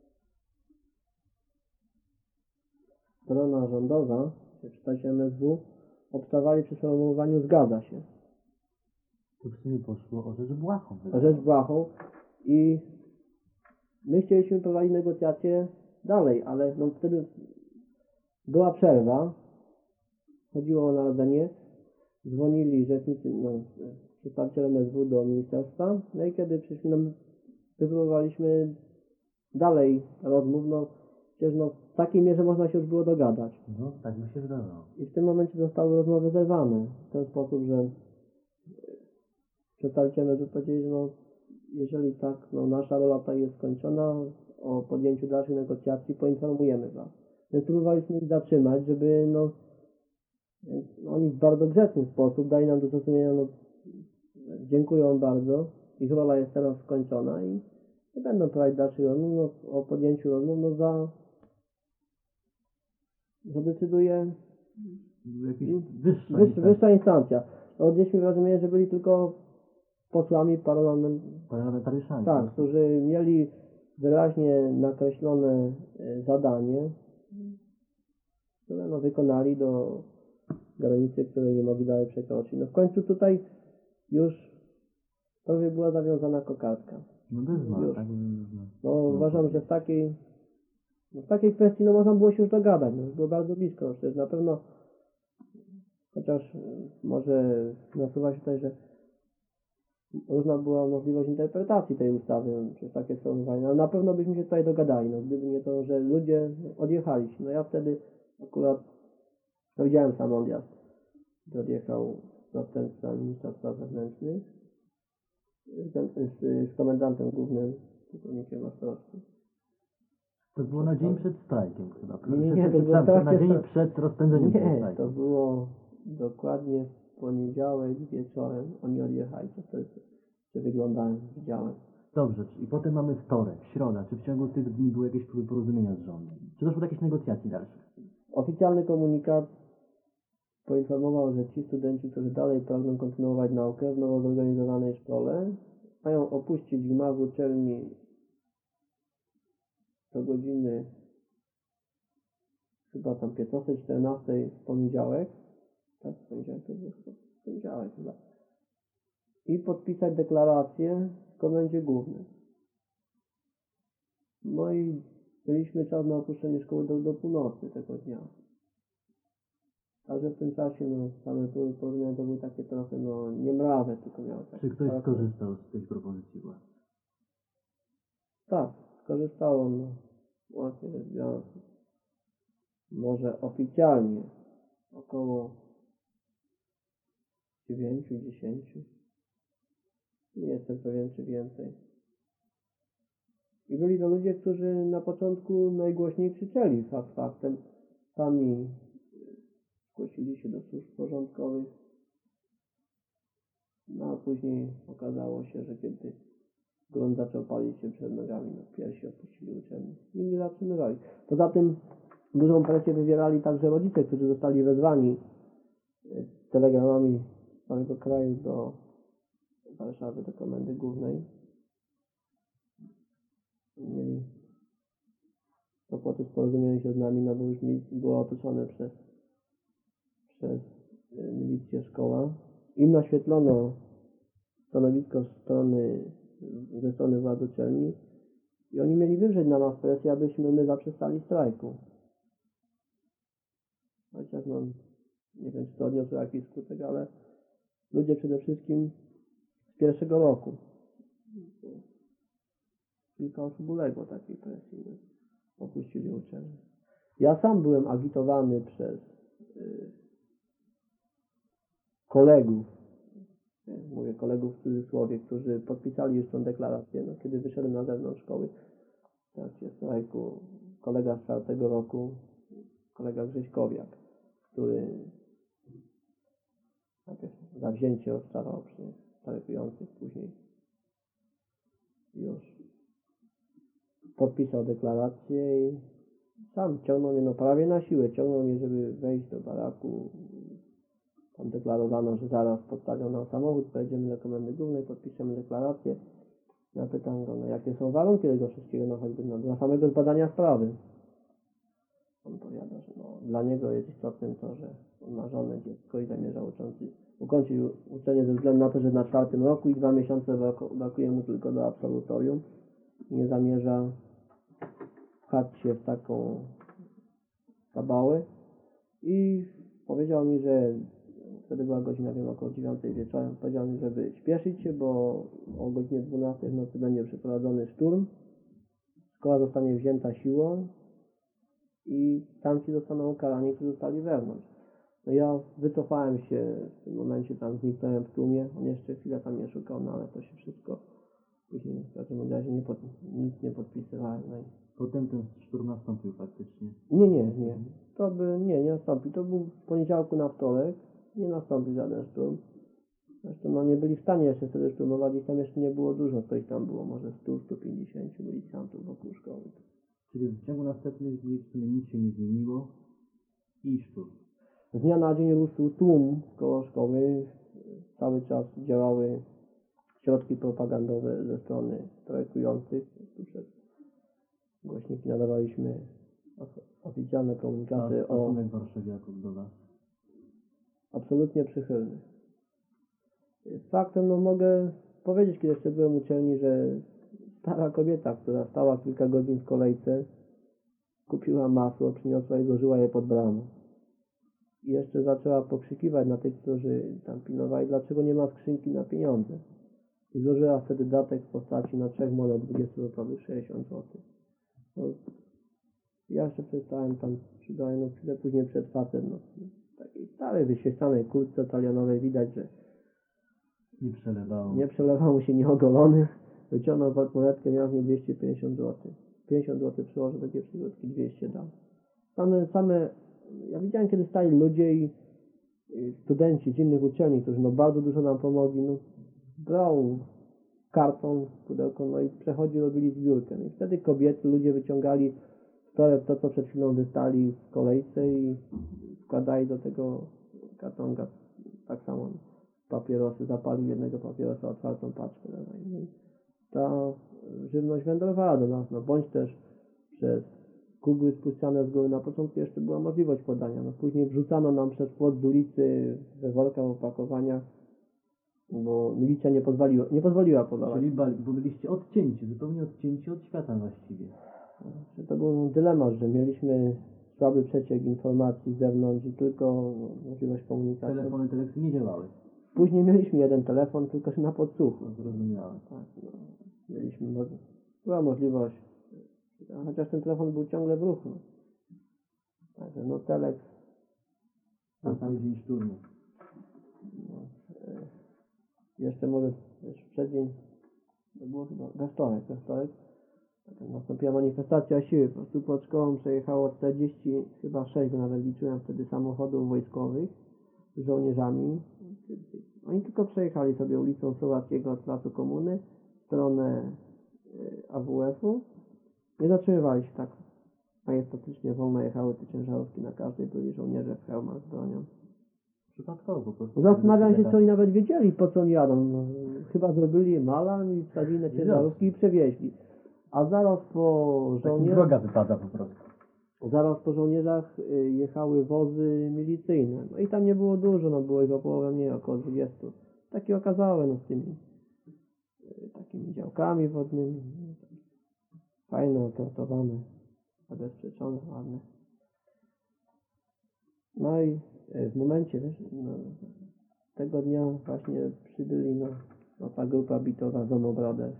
strona rządowa, czy przedstawiciele M S W, obstawali przy sformułowaniu zgadza się. To w sumie poszło o rzecz błahą. O rzecz błahą i my chcieliśmy prowadzić negocjacje dalej, ale no wtedy była przerwa, chodziło o narodzenie, dzwonili rzecznicy, no, przedstawiciele M S W do ministerstwa, no i kiedy przyszli, no, wypróbowaliśmy dalej rozmów, no przecież no, w takiej mierze można się już było dogadać. No, tak mi się wydawało. I w tym momencie zostały rozmowy zerwane w ten sposób, że przedstawiciele M S W powiedzieli, że no, jeżeli tak, no nasza rola tutaj jest skończona, o podjęciu dalszych negocjacji poinformujemy Was. Więc próbowaliśmy ich zatrzymać, żeby no, no oni w bardzo grzeczny sposób dali nam do zrozumienia, no dziękuję bardzo, ich rola jest teraz skończona i nie będą prowadzić dalszych rozmów, no, o podjęciu rozmów, no za zadecyduje Jakaś wyższa, wyższa, wyższa instancja. No, odnieśmy wrażenie, że byli tylko posłami parlament, parlamentariuszami. tak, którzy mieli wyraźnie nakreślone e, zadanie, które no, wykonali do granicy, której nie mogli dalej przekroczyć. No w końcu tutaj już prawie była zawiązana kokardka. No bez ma, Już. tak? No uważam, że w takiej no, w takiej kwestii no można było się już dogadać, no już było bardzo blisko. No, przecież na pewno chociaż może nasuwa się tutaj, że różna była możliwość interpretacji tej ustawy no, przez takie sformułowanie, ale na pewno byśmy się tutaj dogadali, no gdyby nie to, że ludzie odjechali się. No ja wtedy akurat no, widziałem sam odjazd, gdy odjechał następca ministra spraw wewnętrznych z, z, z komendantem głównym, pułkownikiem Ostrowskim. To było na dzień przed strajkiem chyba. Nie, nie, nie, to było Przepraszam, w na trakcie dzień stra- przed rozpędzeniem tego Nie, strajku. to było dokładnie w poniedziałek wieczorem oni odjechali. To jest Czy wyglądałem, widziałem. Dobrze, i potem mamy wtorek, środa. Czy w ciągu tych dni były jakieś próby porozumienia z rządem? Czy doszło do jakichś negocjacji dalszych? Oficjalny komunikat poinformował, że ci studenci, którzy dalej pragną kontynuować naukę w nowo zorganizowanej szkole, mają opuścić gmach uczelni do godziny chyba tam piętnastej czternastej w poniedziałek. Tak, w poniedziałek to było chyba w poniedziałek chyba. I podpisać deklarację w komendzie głównej. No i mieliśmy czas na opuszczenie szkoły do, do północy tego dnia. Także w tym czasie no, same porozumienia to były takie trochę no, niemrawe, tylko miały takie... Czy ktoś tak, skorzystał z tej propozycji władz? Tak, skorzystało, no, właśnie rzecz biorąc, może oficjalnie około dziewięciu, dziesięciu. Nie jestem pewien, czy więcej. I byli to ludzie, którzy na początku najgłośniej krzyczeli fakt faktem. Sami zgłosili się do służb porządkowych. No a później okazało się, że kiedy grunt zaczął palić się przed nogami, no pierwsi opuścili uczelnię i nie zatrzymywali. Poza tym dużą presję wywierali także rodzice, którzy zostali wezwani telegramami z całego kraju do Warszawy, do komendy głównej. Mieli kłopoty z porozumieniem się z nami, no bo już było otoczone przez, przez milicję szkoła. Im naświetlono stanowisko strony, ze strony władz uczelni i oni mieli wywrzeć na nas presję, abyśmy my zaprzestali strajku. Chociaż no, nie wiem, czy to odniosło jakiś skutek, ale ludzie przede wszystkim z pierwszego roku. Kilka osób uległo takiej presji, no, opuścili uczelnię. Ja sam byłem agitowany przez y, kolegów, mówię kolegów w cudzysłowie, którzy podpisali już tą deklarację. No, kiedy wyszedłem na zewnątrz szkoły w trakcie strajku, kolega z czwartego roku, kolega Grześkowiak, który najpierw zawzięcie odstawał przy strajkujących, później już podpisał deklarację i sam ciągnął mnie, no prawie na siłę, ciągnął mnie, żeby wejść do baraku. Tam deklarowano, że zaraz podstawią nam samochód, pojedziemy do komendy głównej, podpiszemy deklarację. Ja pytam go, no jakie są warunki tego wszystkiego, no choćby no, dla samego zbadania sprawy. On powiada, że no, dla niego jest istotnym to, że on ma żonę, dziecko i zamierza uczący, ukończyć uczenie ze względu na to, że na czwartym roku i dwa miesiące brakuje mu tylko do absolutorium. Nie zamierza pchać się w taką kabałę. I powiedział mi, że wtedy była godzina, wiem, około dziewiątej wieczorem. Powiedział mi, żeby śpieszyć się, bo o godzinie dwunastej w nocy będzie przeprowadzony szturm. Szkoła zostanie wzięta siłą i tamci zostaną ukarani, którzy zostali wewnątrz. No ja wycofałem się w tym momencie, tam zniknąłem w tłumie. On jeszcze chwilę tam mnie szukał, no ale to się wszystko później w każdym razie nie pod, nic nie podpisywałem. No i... Potem ten szturm nastąpił faktycznie. Nie, nie, nie. To by nie, nie nastąpił. To był z poniedziałku na wtorek. Nie nastąpił żaden szturm. Zresztą no nie byli w stanie jeszcze wtedy szturmować, ich tam jeszcze nie było dużo, co ich tam było, może sto do stu pięćdziesięciu milicjantów wokół szkoły. Czyli w ciągu następnych dni w sumie nic się nie zmieniło i szturm. Z dnia na dzień rósł tłum koło szkoły. Cały czas działały środki propagandowe ze strony strajkujących. Tu przez głośniki nadawaliśmy oficjalne komunikaty A stosunek warszawiaków do was? Absolutnie przychylny. Faktem, no mogę powiedzieć, kiedy jeszcze byłem uczelni, że stara kobieta, która stała kilka godzin w kolejce, kupiła masło, przyniosła i złożyła je pod bramą. I jeszcze zaczęła pokrzykiwać na tych, którzy tam pilnowali, dlaczego nie ma skrzynki na pieniądze. I złożyła wtedy datek w postaci na trzech monet dwudziestozłotowych sześćdziesiąt złotych. No, ja jeszcze przestałem tam, przydałem, no chwilę później przed facet, no, takiej starej, wyświetlanej kurtce talionowej, widać, że Nie przelewało. nie przelewał mu się nieogolony. Wyciągnął portmonetkę, miał w niej dwieście pięćdziesiąt złotych. pięćdziesiąt złotych przyłożył do pierwszej gotówki, dwieście dał. Same, same, ja widziałem, kiedy stali ludzie i, i studenci z innych uczelni, którzy no bardzo dużo nam pomogli, no brał karton, pudełko, no i przechodzi, robili zbiórkę. No i wtedy kobiety, ludzie wyciągali w toreb to, co przed chwilą wystali w kolejce i wkładali do tego kartonka, tak samo papierosy, zapalił jednego papierosa, otwartą paczkę. No i ta żywność wędrowała do nas, no bądź też przez kubły spuszczane z góry. Na początku jeszcze była możliwość podania, no później wrzucano nam przez płot z ulicy we workach, opakowaniach, bo milicja nie pozwoliła, nie pozwoliła podawać. Czyli bali, bo byliście odcięci, zupełnie odcięci od świata właściwie. To był dylemat, że mieliśmy słaby przeciek informacji z zewnątrz i tylko możliwość komunikacji. Telefony, teleksy nie działały. Później mieliśmy jeden telefon, tylko że na podsłuchu. Zrozumiałem. Tak, no, mieliśmy, mo- była możliwość, a chociaż ten telefon był ciągle w ruchu. Także no teleks. Na cały dzień szturmu. No, e, jeszcze może też w przeddzień, to było chyba we wtorek, we wtorek taka nastąpiła manifestacja siły. Po prostu pod szkołą przejechało czterdzieści, chyba sześć, bo nawet liczyłem wtedy, samochodów wojskowych z żołnierzami. Oni tylko przejechali sobie ulicą Słowackiego od Placu Komuny w stronę A W F-u. Nie zatrzymywali się tak majestatycznie, wolno jechały te ciężarówki, na każdej byli żołnierze w hełmach z bronią. Przypadkowo po prostu. Zastanawiam się, czy oni nawet wiedzieli, po co oni jadą. No, chyba zrobili malarz i wsadzili na ciężarówki i przewieźli. A zaraz po Taki żołnierzach, droga wypada po prostu. zaraz po żołnierzach y, jechały wozy milicyjne. No i tam nie było dużo, no było ich o połowę mniej, około dwudziestu. Takie okazałe, no z tymi y, takimi działkami wodnymi. Fajne, okartowane, zabezpieczone, ładne. No i y, w momencie, wiesz, no, tego dnia właśnie przybyli no, no ta grupa bitowa Zomo Brothers.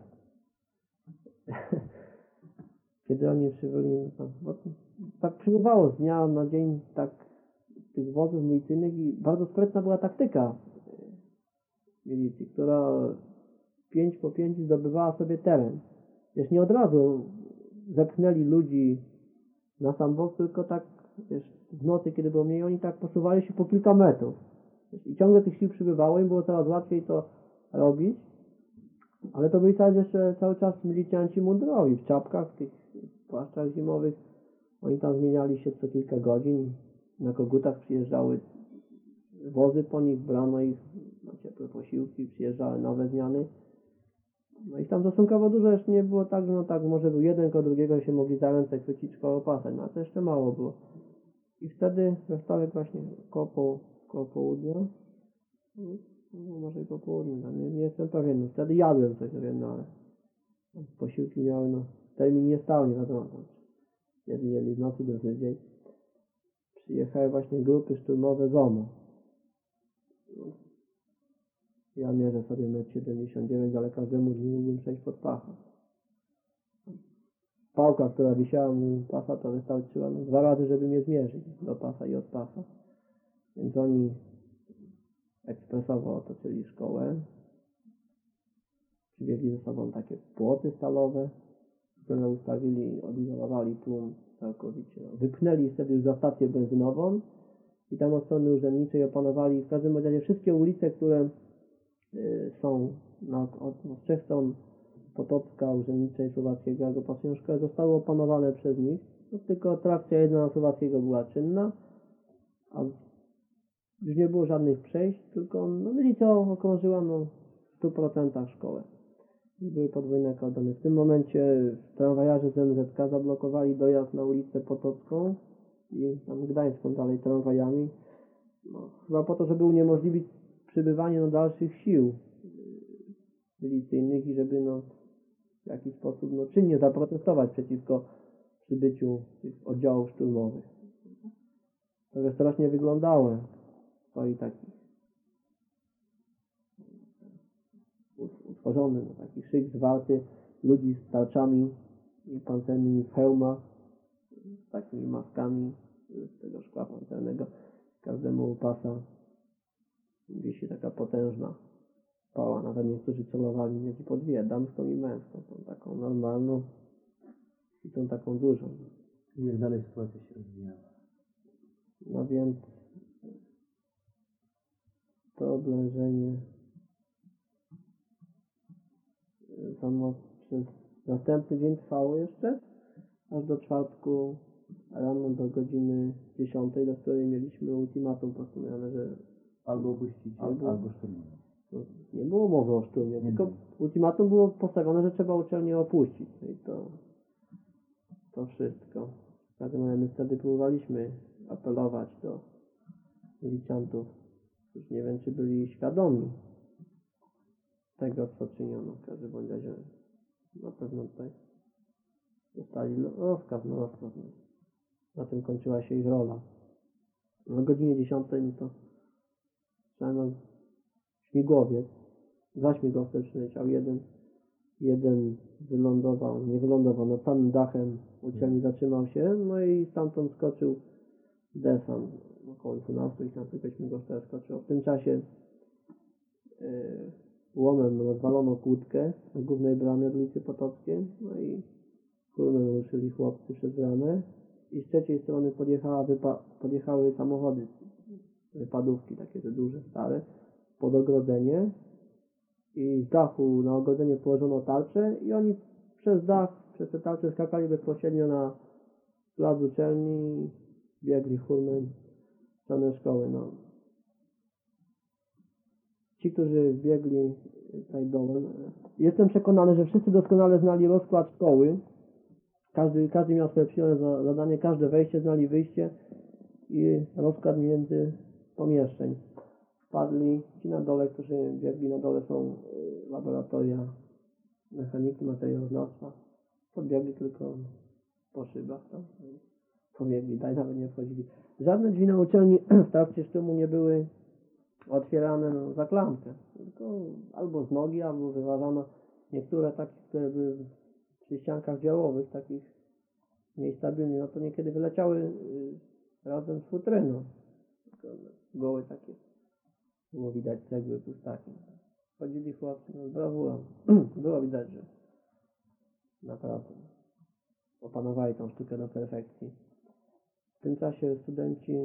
Kiedy oni przybyli, no, no, tak przybywało z dnia na dzień tak tych wozów milicyjnych i bardzo sprytna była taktyka y, milicji, która pięć po pięć zdobywała sobie teren. Wiesz, nie od razu zepchnęli ludzi na sam bok, tylko tak, wiesz, w nocy, kiedy było mniej, oni tak posuwali się po kilka metrów. Wiesz, i ciągle tych sił przybywało i było coraz łatwiej to robić. Ale to byli cały, jeszcze cały czas milicjanci mundurowi, w czapkach, w tych płaszczach zimowych. Oni tam zmieniali się co kilka godzin. Na kogutach przyjeżdżały wozy po nich, brano ich na ciepłe posiłki, przyjeżdżały nowe zmiany. No i tam stosunkowo dużo jeszcze nie było tak, że no tak, może był jeden koło drugiego się mogli zająć, jak chwycić koło pasa, no ale to jeszcze mało było. I wtedy we wtorek właśnie koło, po, koło południa, no może i po południu, no nie, nie jestem pewien, no wtedy jadłem coś, no wiem, no ale posiłki miały, no termin nie stał, nie wiadomo, tam, jedni jedli w nocy, drudzy dzień. Przyjechały właśnie grupy szturmowe ZOMO. Ja mierzę sobie metr siedemdziesiąt dziewięć, ale każdemu z nich mógłbym przejść pod pachę. Pałka, która wisiała mu pasa, to wystarczyła no, dwa razy, żeby mnie zmierzyć do pasa i od pasa. Więc oni ekspresowo otoczyli szkołę. Przywieźli ze sobą takie płoty stalowe, które ustawili, odizolowali tłum całkowicie. Wypchnęli wtedy już za stację benzynową i tam od strony urzędniczej opanowali w każdym razie wszystkie ulice, które y, są na, od, od trzech stron Potocka, Urzędniczej, Słowackiego, jak pasują szkołę, zostały opanowane przez nich. No, tylko trakcja jedna na Słowackiego była czynna, a już nie było żadnych przejść, tylko no, milicja okrążyła no, w stu procentach szkołę. Były podwójne kordony. W tym momencie tramwajarze z M Z K zablokowali dojazd na ulicę Potocką i tam Gdańską dalej tramwajami. No, chyba po to, żeby uniemożliwić przybywanie no, dalszych sił milicyjnych i żeby no, w jakiś sposób no, czynnie zaprotestować przeciwko przybyciu tych oddziałów szturmowych. To jest strasznie wyglądało. Stoi taki utworzony no, taki szyk zwarty ludzi z tarczami i pancernymi w hełmach, z takimi maskami z tego szkła pancernego. Każdemu u pasa wisi taka potężna pała. Nawet niektórzy celowali mieć po dwie, damską i męską. Tą taką normalną i tą taką dużą. I jak dalej sytuacja się rozwijała? No więc to oblężenie y, samo przez następny dzień trwało jeszcze, aż do czwartku rano do godziny dziesiątej, do której mieliśmy ultimatum postawione, że Albo opuścicie, Albo- albo, szturmujecie. no, nie było mowy o szturmie, Nie tylko było. ultimatum było postawione, że trzeba uczelnię opuścić. No i to, to wszystko. W każdym razie my wtedy próbowaliśmy apelować do milicjantów. Już nie wiem, czy byli świadomi tego, co czyniono. W każdym bądź razie na pewno tutaj dostali lo- rozkaz, no rozkaz. No. Na tym kończyła się ich rola. O godzinie dziesiątej no to przynajmniej śmigłowiec, dwa śmigłowce przyleciał, jeden, jeden wylądował, nie wylądował, nad samym dachem uczelni zatrzymał się, no i stamtąd skoczył desant. Około dwunastu ich tam tylko śmigłowca skoczyło. W tym czasie yy, łomem rozwalono kłódkę na głównej bramie od ulicy Potockiej, no i hurmem ruszyli chłopcy przez bramę i z trzeciej strony podjechała wypa- podjechały samochody, wypadówki takie te duże, stare, pod ogrodzenie i z dachu na ogrodzenie położono tarczę i oni przez dach, przez te tarcze skakali bezpośrednio na plac uczelni, biegli hurmem w stronę szkoły. No. Ci, którzy biegli tutaj dołem, jestem przekonany, że wszyscy doskonale znali rozkład szkoły. Każdy, każdy miał swoje przyjemne za- zadanie, każde wejście znali, wyjście i rozkład między pomieszczeń. Wpadli ci na dole, którzy biegli na dole są y, laboratoria mechaniki, materiałoznawstwa. Podbiegli tylko po szybach tam. Pobiegli, daj nawet nie wchodzili. Żadne drzwi na uczelni w trakcie szturmu nie były otwierane no, za klamkę. Tylko albo z nogi, albo wyważano niektóre takie, które były przy ściankach działowych, takich mniej stabilnych, no to niekiedy wyleciały y, razem z futryną. Tylko goły takie. Było widać cegły pustaki. Chodzili chłopcy, no brawura. Było widać, że naprawdę opanowali tą sztukę do perfekcji. W tym czasie studenci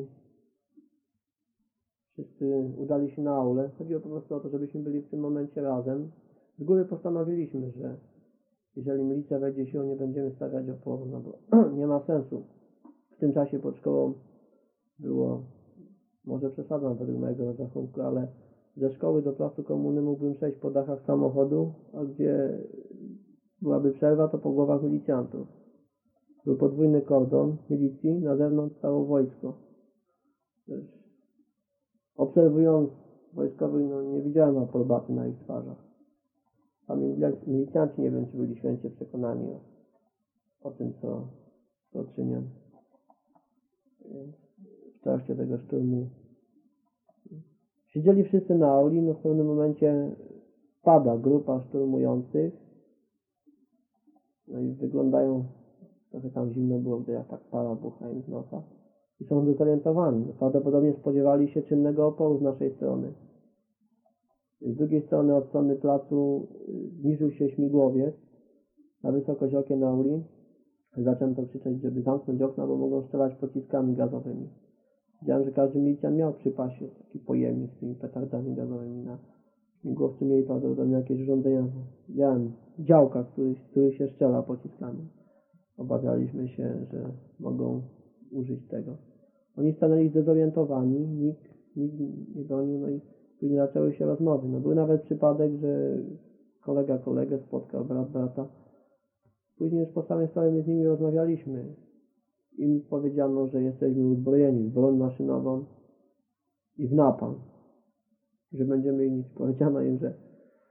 wszyscy udali się na aulę. Chodziło po prostu o to, żebyśmy byli w tym momencie razem. Z góry postanowiliśmy, że jeżeli milicja wejdzie siłą, nie będziemy stawiać oporu, no bo nie ma sensu. W tym czasie pod szkołą było, może przesadzam według mojego rozrachunku, ale ze szkoły do placu komuny mógłbym przejść po dachach samochodu, a gdzie byłaby przerwa, to po głowach milicjantów. Był podwójny kordon milicji, na zewnątrz stało wojsko. Też obserwując wojskowych, no nie widziałem aprobaty na ich twarzach. Sami milicjanci nie wiem, czy byli święcie przekonani o, o tym, co, co czynią. Więc w trakcie tego szturmu siedzieli wszyscy na auli, no w pewnym momencie pada grupa szturmujących. No i wyglądają, trochę tam zimno było, gdy jak tak para bucha im z nosa. I są zdezorientowani. No, prawdopodobnie spodziewali się czynnego oporu z naszej strony. Z drugiej strony, od strony placu, y, zniżył się śmigłowiec na wysokość okien auli. Zaczęto krzyczeć, żeby zamknąć okna, bo mogą strzelać pociskami gazowymi. Widziałem, że każdy milicjant miał przy pasie taki pojemnik z tymi petardami gazowymi. Na śmigłowcu mieli prawdopodobnie jakieś urządzenia. Widziałem działka, z których, z których się strzela pociskami. Obawialiśmy się, że mogą użyć tego. Oni stanęli zdezorientowani, nikt, nikt nie bronił, no i później zaczęły się rozmowy. No był nawet przypadek, że kolega kolegę spotkał, brat brata. Później już po samej sprawie my z nimi rozmawialiśmy. Im powiedziano, że jesteśmy uzbrojeni w broń maszynową i w napalm. Że będziemy ich nic. Powiedziano im, że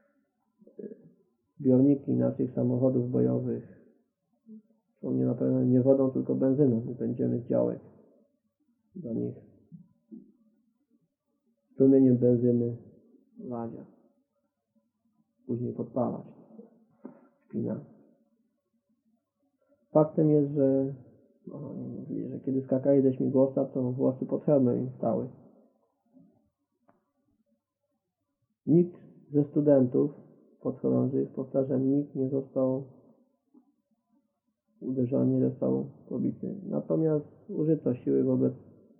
zbiorniki naszych samochodów bojowych są nie napełnione nie wodą, tylko benzyną. My będziemy z działek do nich strumieniem benzyny ladzia. Później podpalać. Szpina. Faktem jest, że, no, mówili, że kiedy skakali ze śmigłowca, to włosy pod hełmem im stały. Nikt ze studentów podchorążych, powtarzam, nikt nie został uderzony, nie został pobity. Natomiast użyto siły wobec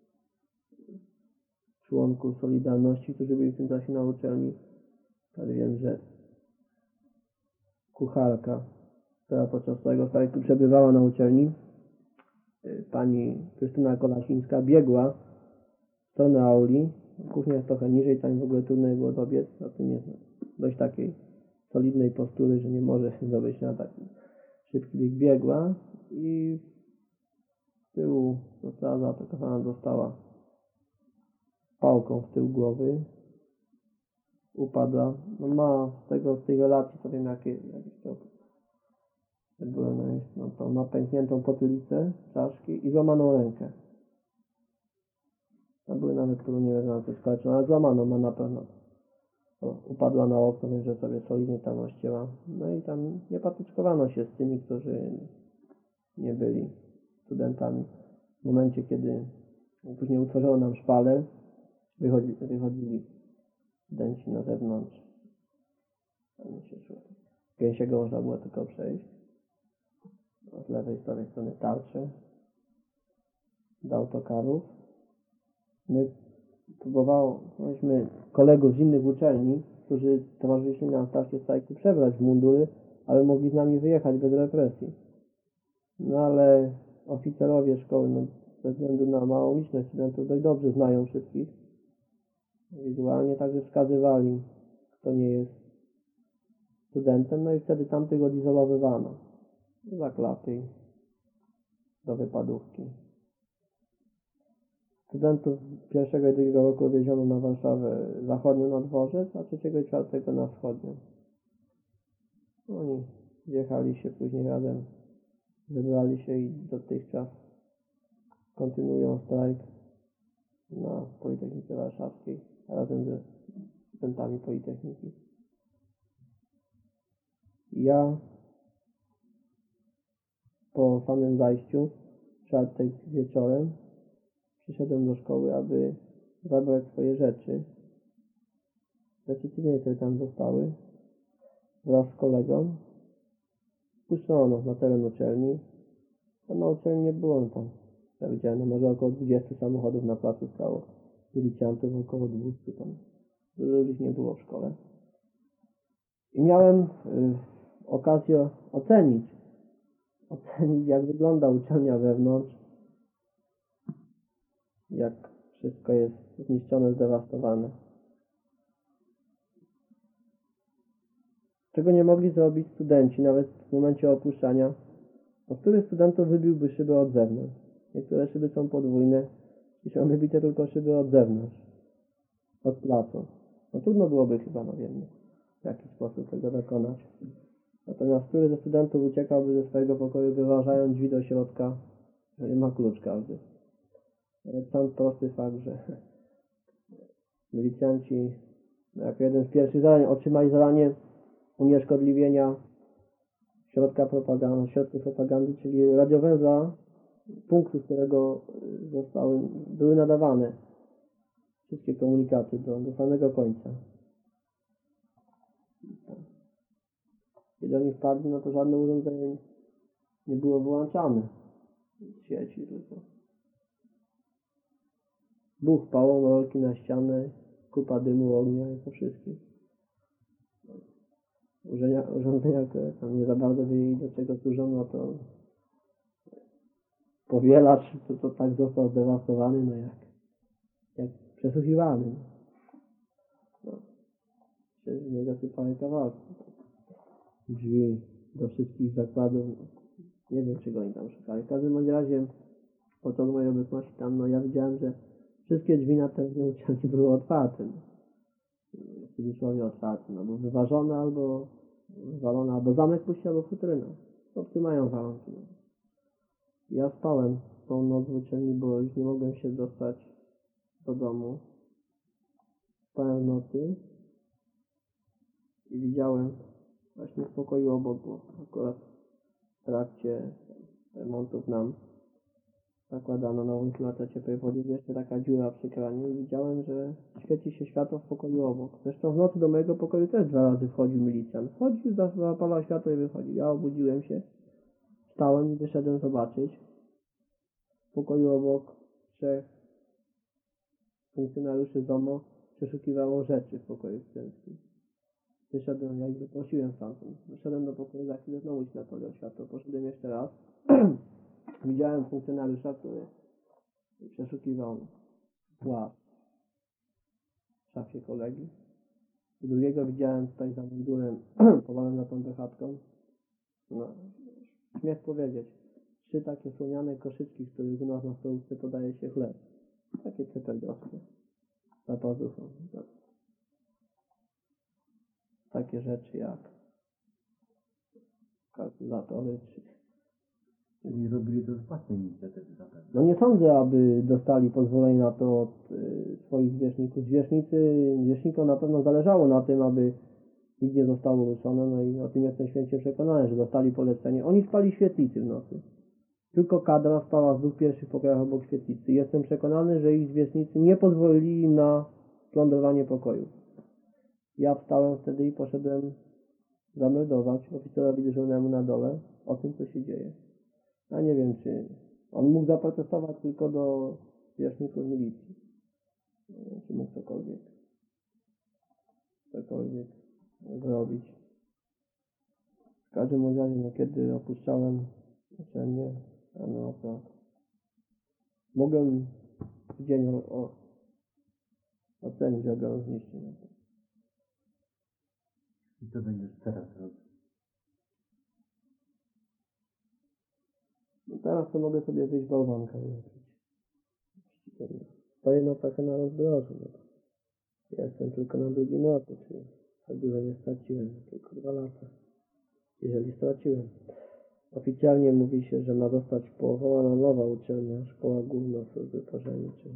członków Solidarności, którzy byli w tym czasie na uczelni. Ale wiem, że kucharka, która podczas tego strajku przebywała na uczelni, pani Krystyna Kolasińska, biegła w stronę auli. Kuchnia jest trochę niżej, tam w ogóle trudno było dobiec, a tym jest dość takiej solidnej postury, że nie może zdobyć na taki szybki bieg. Biegła i z tyłu została zaatakowana, dostała pałką w tył głowy, upadła. No ma z tego, z tej relacji, to wiem jakie, jakie to były, no, jest, no to ma pękniętą potylicę czaszki i złamaną rękę. To były nawet tu nie wiem, co skończyło, ale złamaną ma na pewno. To upadła na okno, wiem, że sobie solidnie tam ościęła. No i tam nie patyczkowano się z tymi, którzy nie byli studentami. W momencie, kiedy później utworzono nam szpalę, wychodzi, wychodzili studenci na zewnątrz. Tam się szło. Gęsiego można było tylko przejść. Z lewej, z prawej strony tarcze do autokarów. My próbowaliśmy kolegów z innych uczelni, którzy towarzyszyli nam w trakcie strajku, przebrać w mundury, aby mogli z nami wyjechać bez represji. No ale oficerowie szkoły, no, ze względu na małą liczność studentów, dość dobrze znają wszystkich wizualnie, także wskazywali, kto nie jest studentem, no i wtedy tamtych odizolowywano za klapy do wypadówki. Studentów pierwszego i drugiego roku wieziono na Warszawę zachodnią na dworzec, a trzeciego i czwartego na wschodnią. Oni zjechali się później razem, zebrali się i dotychczas kontynuują strajk na Politechnice Warszawskiej razem ze studentami Politechniki. Ja po samym zajściu w czwartek wieczorem przyszedłem do szkoły, aby zabrać swoje rzeczy. Rzeczy cywilne, które tam zostały, wraz z kolegą. Spuszczono nas na teren uczelni. A na uczelni nie było tam. Ja widziałem, no może około dwudziestu samochodów na placu stało. Milicjantów około dwustu tam. Dużo ludzi nie było w szkole. I miałem y, okazję ocenić, ocenić jak wygląda uczelnia wewnątrz, jak wszystko jest zniszczone, zdewastowane. Czego nie mogli zrobić studenci, nawet w momencie opuszczania. No, który studentów wybiłby szybę od zewnątrz? Niektóre szyby są podwójne i są wybite tylko szyby od zewnątrz, od placu. No trudno byłoby chyba, no wiem, w jaki sposób tego dokonać. Natomiast który ze studentów uciekałby ze swojego pokoju, wyważając drzwi do środka, że ma klucz każdy. Ale sam prosty fakt, że milicjanci jako jeden z pierwszych zadań otrzymali zadanie unieszkodliwienia środka propagandy, środków propagandy, czyli radiowęzła, punktu, z którego zostały, były nadawane wszystkie komunikaty do, do samego końca. Kiedy oni wpadli, no to żadne urządzenie nie było wyłączane z sieci, tylko buch, pałą, rolki na ścianę, kupa dymu, ognia i po wszystkim. Urządzenia, urządzenia, które tam nie za bardzo wiedzieli, do czego służą, no to powielacz, to, to tak został zdewastowany, no jak, jak przesłuchiwany. No. Się z niego sypały kawałki. Drzwi do wszystkich zakładów, nie wiem, czego oni tam szukali. W każdym bądź razie, podczas mojej obecności tam, no ja widziałem, że wszystkie drzwi na tej uczelni były otwarte. No. W cudzysłowie otwarte, no bo wyważone albo wywalone, albo zamek puści, albo futryna. Chłopcy mają warunki. No. Ja spałem tą noc w uczelni, bo już nie mogłem się dostać do domu. Spałem w nocy i widziałem właśnie w pokoju obok, bo akurat w trakcie remontów nam zakładano nową instalację ciepłej wody, jeszcze taka dziura przy kranie i widziałem, że świeci się światło w pokoju obok. Zresztą w nocy do mojego pokoju też dwa razy wchodził milicjant. Wchodził, zapalał światło i wychodził. Ja obudziłem się, wstałem i wyszedłem zobaczyć. W pokoju obok trzech funkcjonariuszy Z O M O przeszukiwało rzeczy w pokoju studenckim. wyszedłem, jakby prosiłem stamtąd. Wyszedłem do pokoju, za chwilę znowu się zapaliło światło. Poszedłem jeszcze raz. Widziałem funkcjonariusza, który przeszukiwał płaszcz w szafie kolegi. Drugiego widziałem tutaj za mundurem, chowałem za tą bechatką. No, śmiech powiedzieć. Trzy takie słomiane koszyczki, z których u nas na stołówce podaje się chleb. Takie ceperdowskie. Za pazuchą. Takie rzeczy jak kalkulatory czy... Nie robili to z własnej inicjatywy zapewne. No nie sądzę, aby dostali pozwolenie na to od y, swoich zwierzchników. Zwierzchnicy, zwierzchnikom na pewno zależało na tym, aby nic nie zostało ruszone, no i o tym jestem święcie przekonany, że dostali polecenie. Oni spali w świetlicy w nocy. Tylko kadra spała w dwóch pierwszych pokojach obok świetlicy. Jestem przekonany, że ich zwierzchnicy nie pozwolili na plądrowanie pokoju. Ja wstałem wtedy i poszedłem zameldować oficerowi dyżurnemu na dole o tym, co się dzieje. Ja nie wiem, czy on mógł zaprotestować tylko do zwierzchników milicji. Nie wiem, czy mógł cokolwiek, cokolwiek zrobić. W każdym razie, no, kiedy opuszczałem uczelnię, no to mogłem w dzień o, o, ocenić ogrom zniszczeń. I co będziesz teraz robić? No teraz to mogę sobie wyjść bałwanka uleczyć. Stoję no trochę na rozdrożu. No. Ja jestem tylko na drugim roku, czyli tak dużo nie straciłem, tylko dwa lata. Jeżeli straciłem. Oficjalnie mówi się, że ma zostać powołana nowa uczelnia, Szkoła Główna Służby Pożarniczej.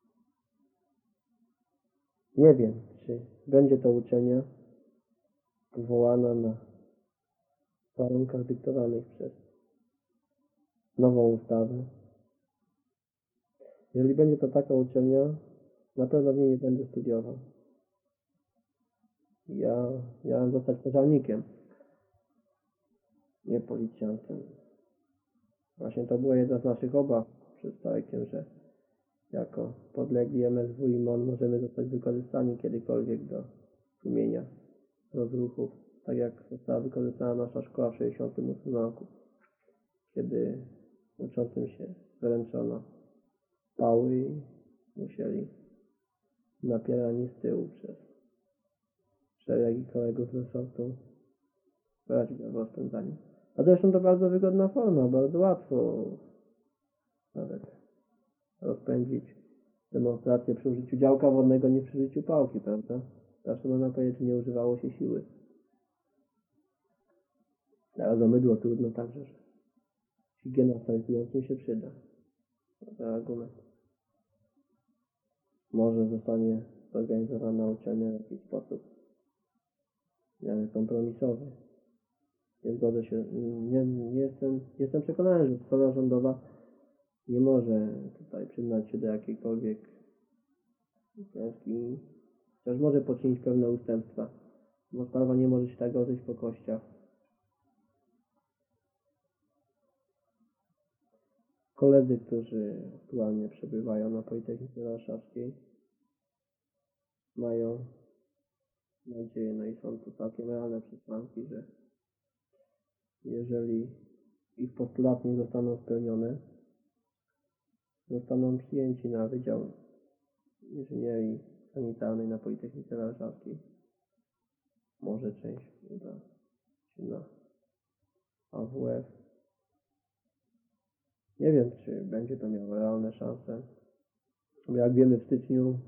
Nie wiem, czy będzie to uczelnia powołana na warunkach dyktowanych przez nową ustawę. Jeżeli będzie to taka uczelnia, na pewno w niej nie będę studiował. Ja miałem zostać pożarnikiem, nie policjantem. Właśnie to była jedna z naszych obaw przed strajkiem, że jako podlegli M S W i M O N możemy zostać wykorzystani kiedykolwiek do tłumienia rozruchów, tak jak została wykorzystana nasza szkoła w sześćdziesiątym ósmym roku, kiedy uczącym się wręczono pały i musieli napierani z tyłu przez szeregi kolegów z resortu brać udział w rozpędzaniu. A zresztą to bardzo wygodna forma, bardzo łatwo nawet rozpędzić demonstrację przy użyciu działka wodnego niż przy użyciu pałki, prawda? Zawsze można powiedzieć, że nie używało się siły. Teraz o mydło trudno także, że higiena strajkującym się przyda. To argument. Może zostanie zorganizowana uczelnia w jakiś sposób w miarę kompromisowy. Nie zgodzę się, nie, nie jestem, jestem przekonany, że strona rządowa nie może tutaj przyznać się do jakiejkolwiek klęski, chociaż może poczynić pewne ustępstwa, bo sprawa nie może się tak rozejść po kościach. Koledzy, którzy aktualnie przebywają na Politechnice Warszawskiej, mają nadzieję, no i są to całkiem realne przesłanki, że jeżeli ich postulaty nie zostaną spełnione, zostaną przyjęci na Wydział Inżynierii Sanitarnej na Politechnice Warszawskiej. Może część uda się na A W F. Nie wiem, czy będzie to miało realne szanse. Bo jak wiemy, w styczniu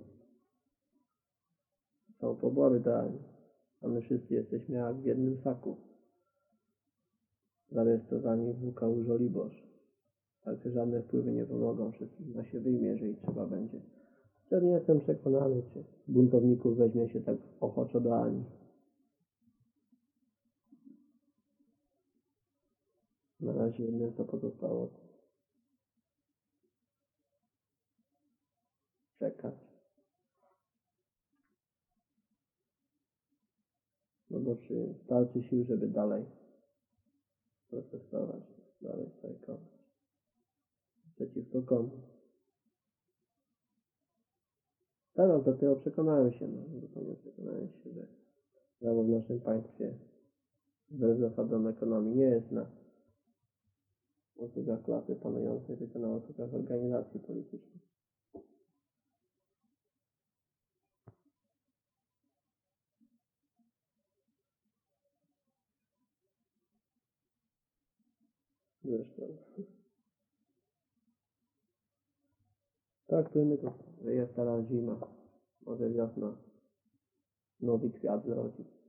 są pobory do armii, a my wszyscy jesteśmy jak w jednym saku. Zarejestrowani w W K U Żoliborz. Także żadne wpływy nie pomogą, wszystkich na siebie wyjmie, jeżeli trzeba będzie. Ja nie jestem przekonany, czy buntowników weźmie się tak ochoczo do armii. Na razie jedyne co pozostało czekać. No bo czy starczy sił, żeby dalej protestować, dalej strajkować? Przeciwko komu? Teraz dopiero przekonałem się, no zupełnie przekonałem się, że prawo w naszym państwie wbrew zasadom ekonomii nie jest na usługach klasy panującej, tylko na usługach organizacji politycznych. Zresztą. Traktujmy to, że jest teraz zima, może wiosna, nowy kwiat zrodzi.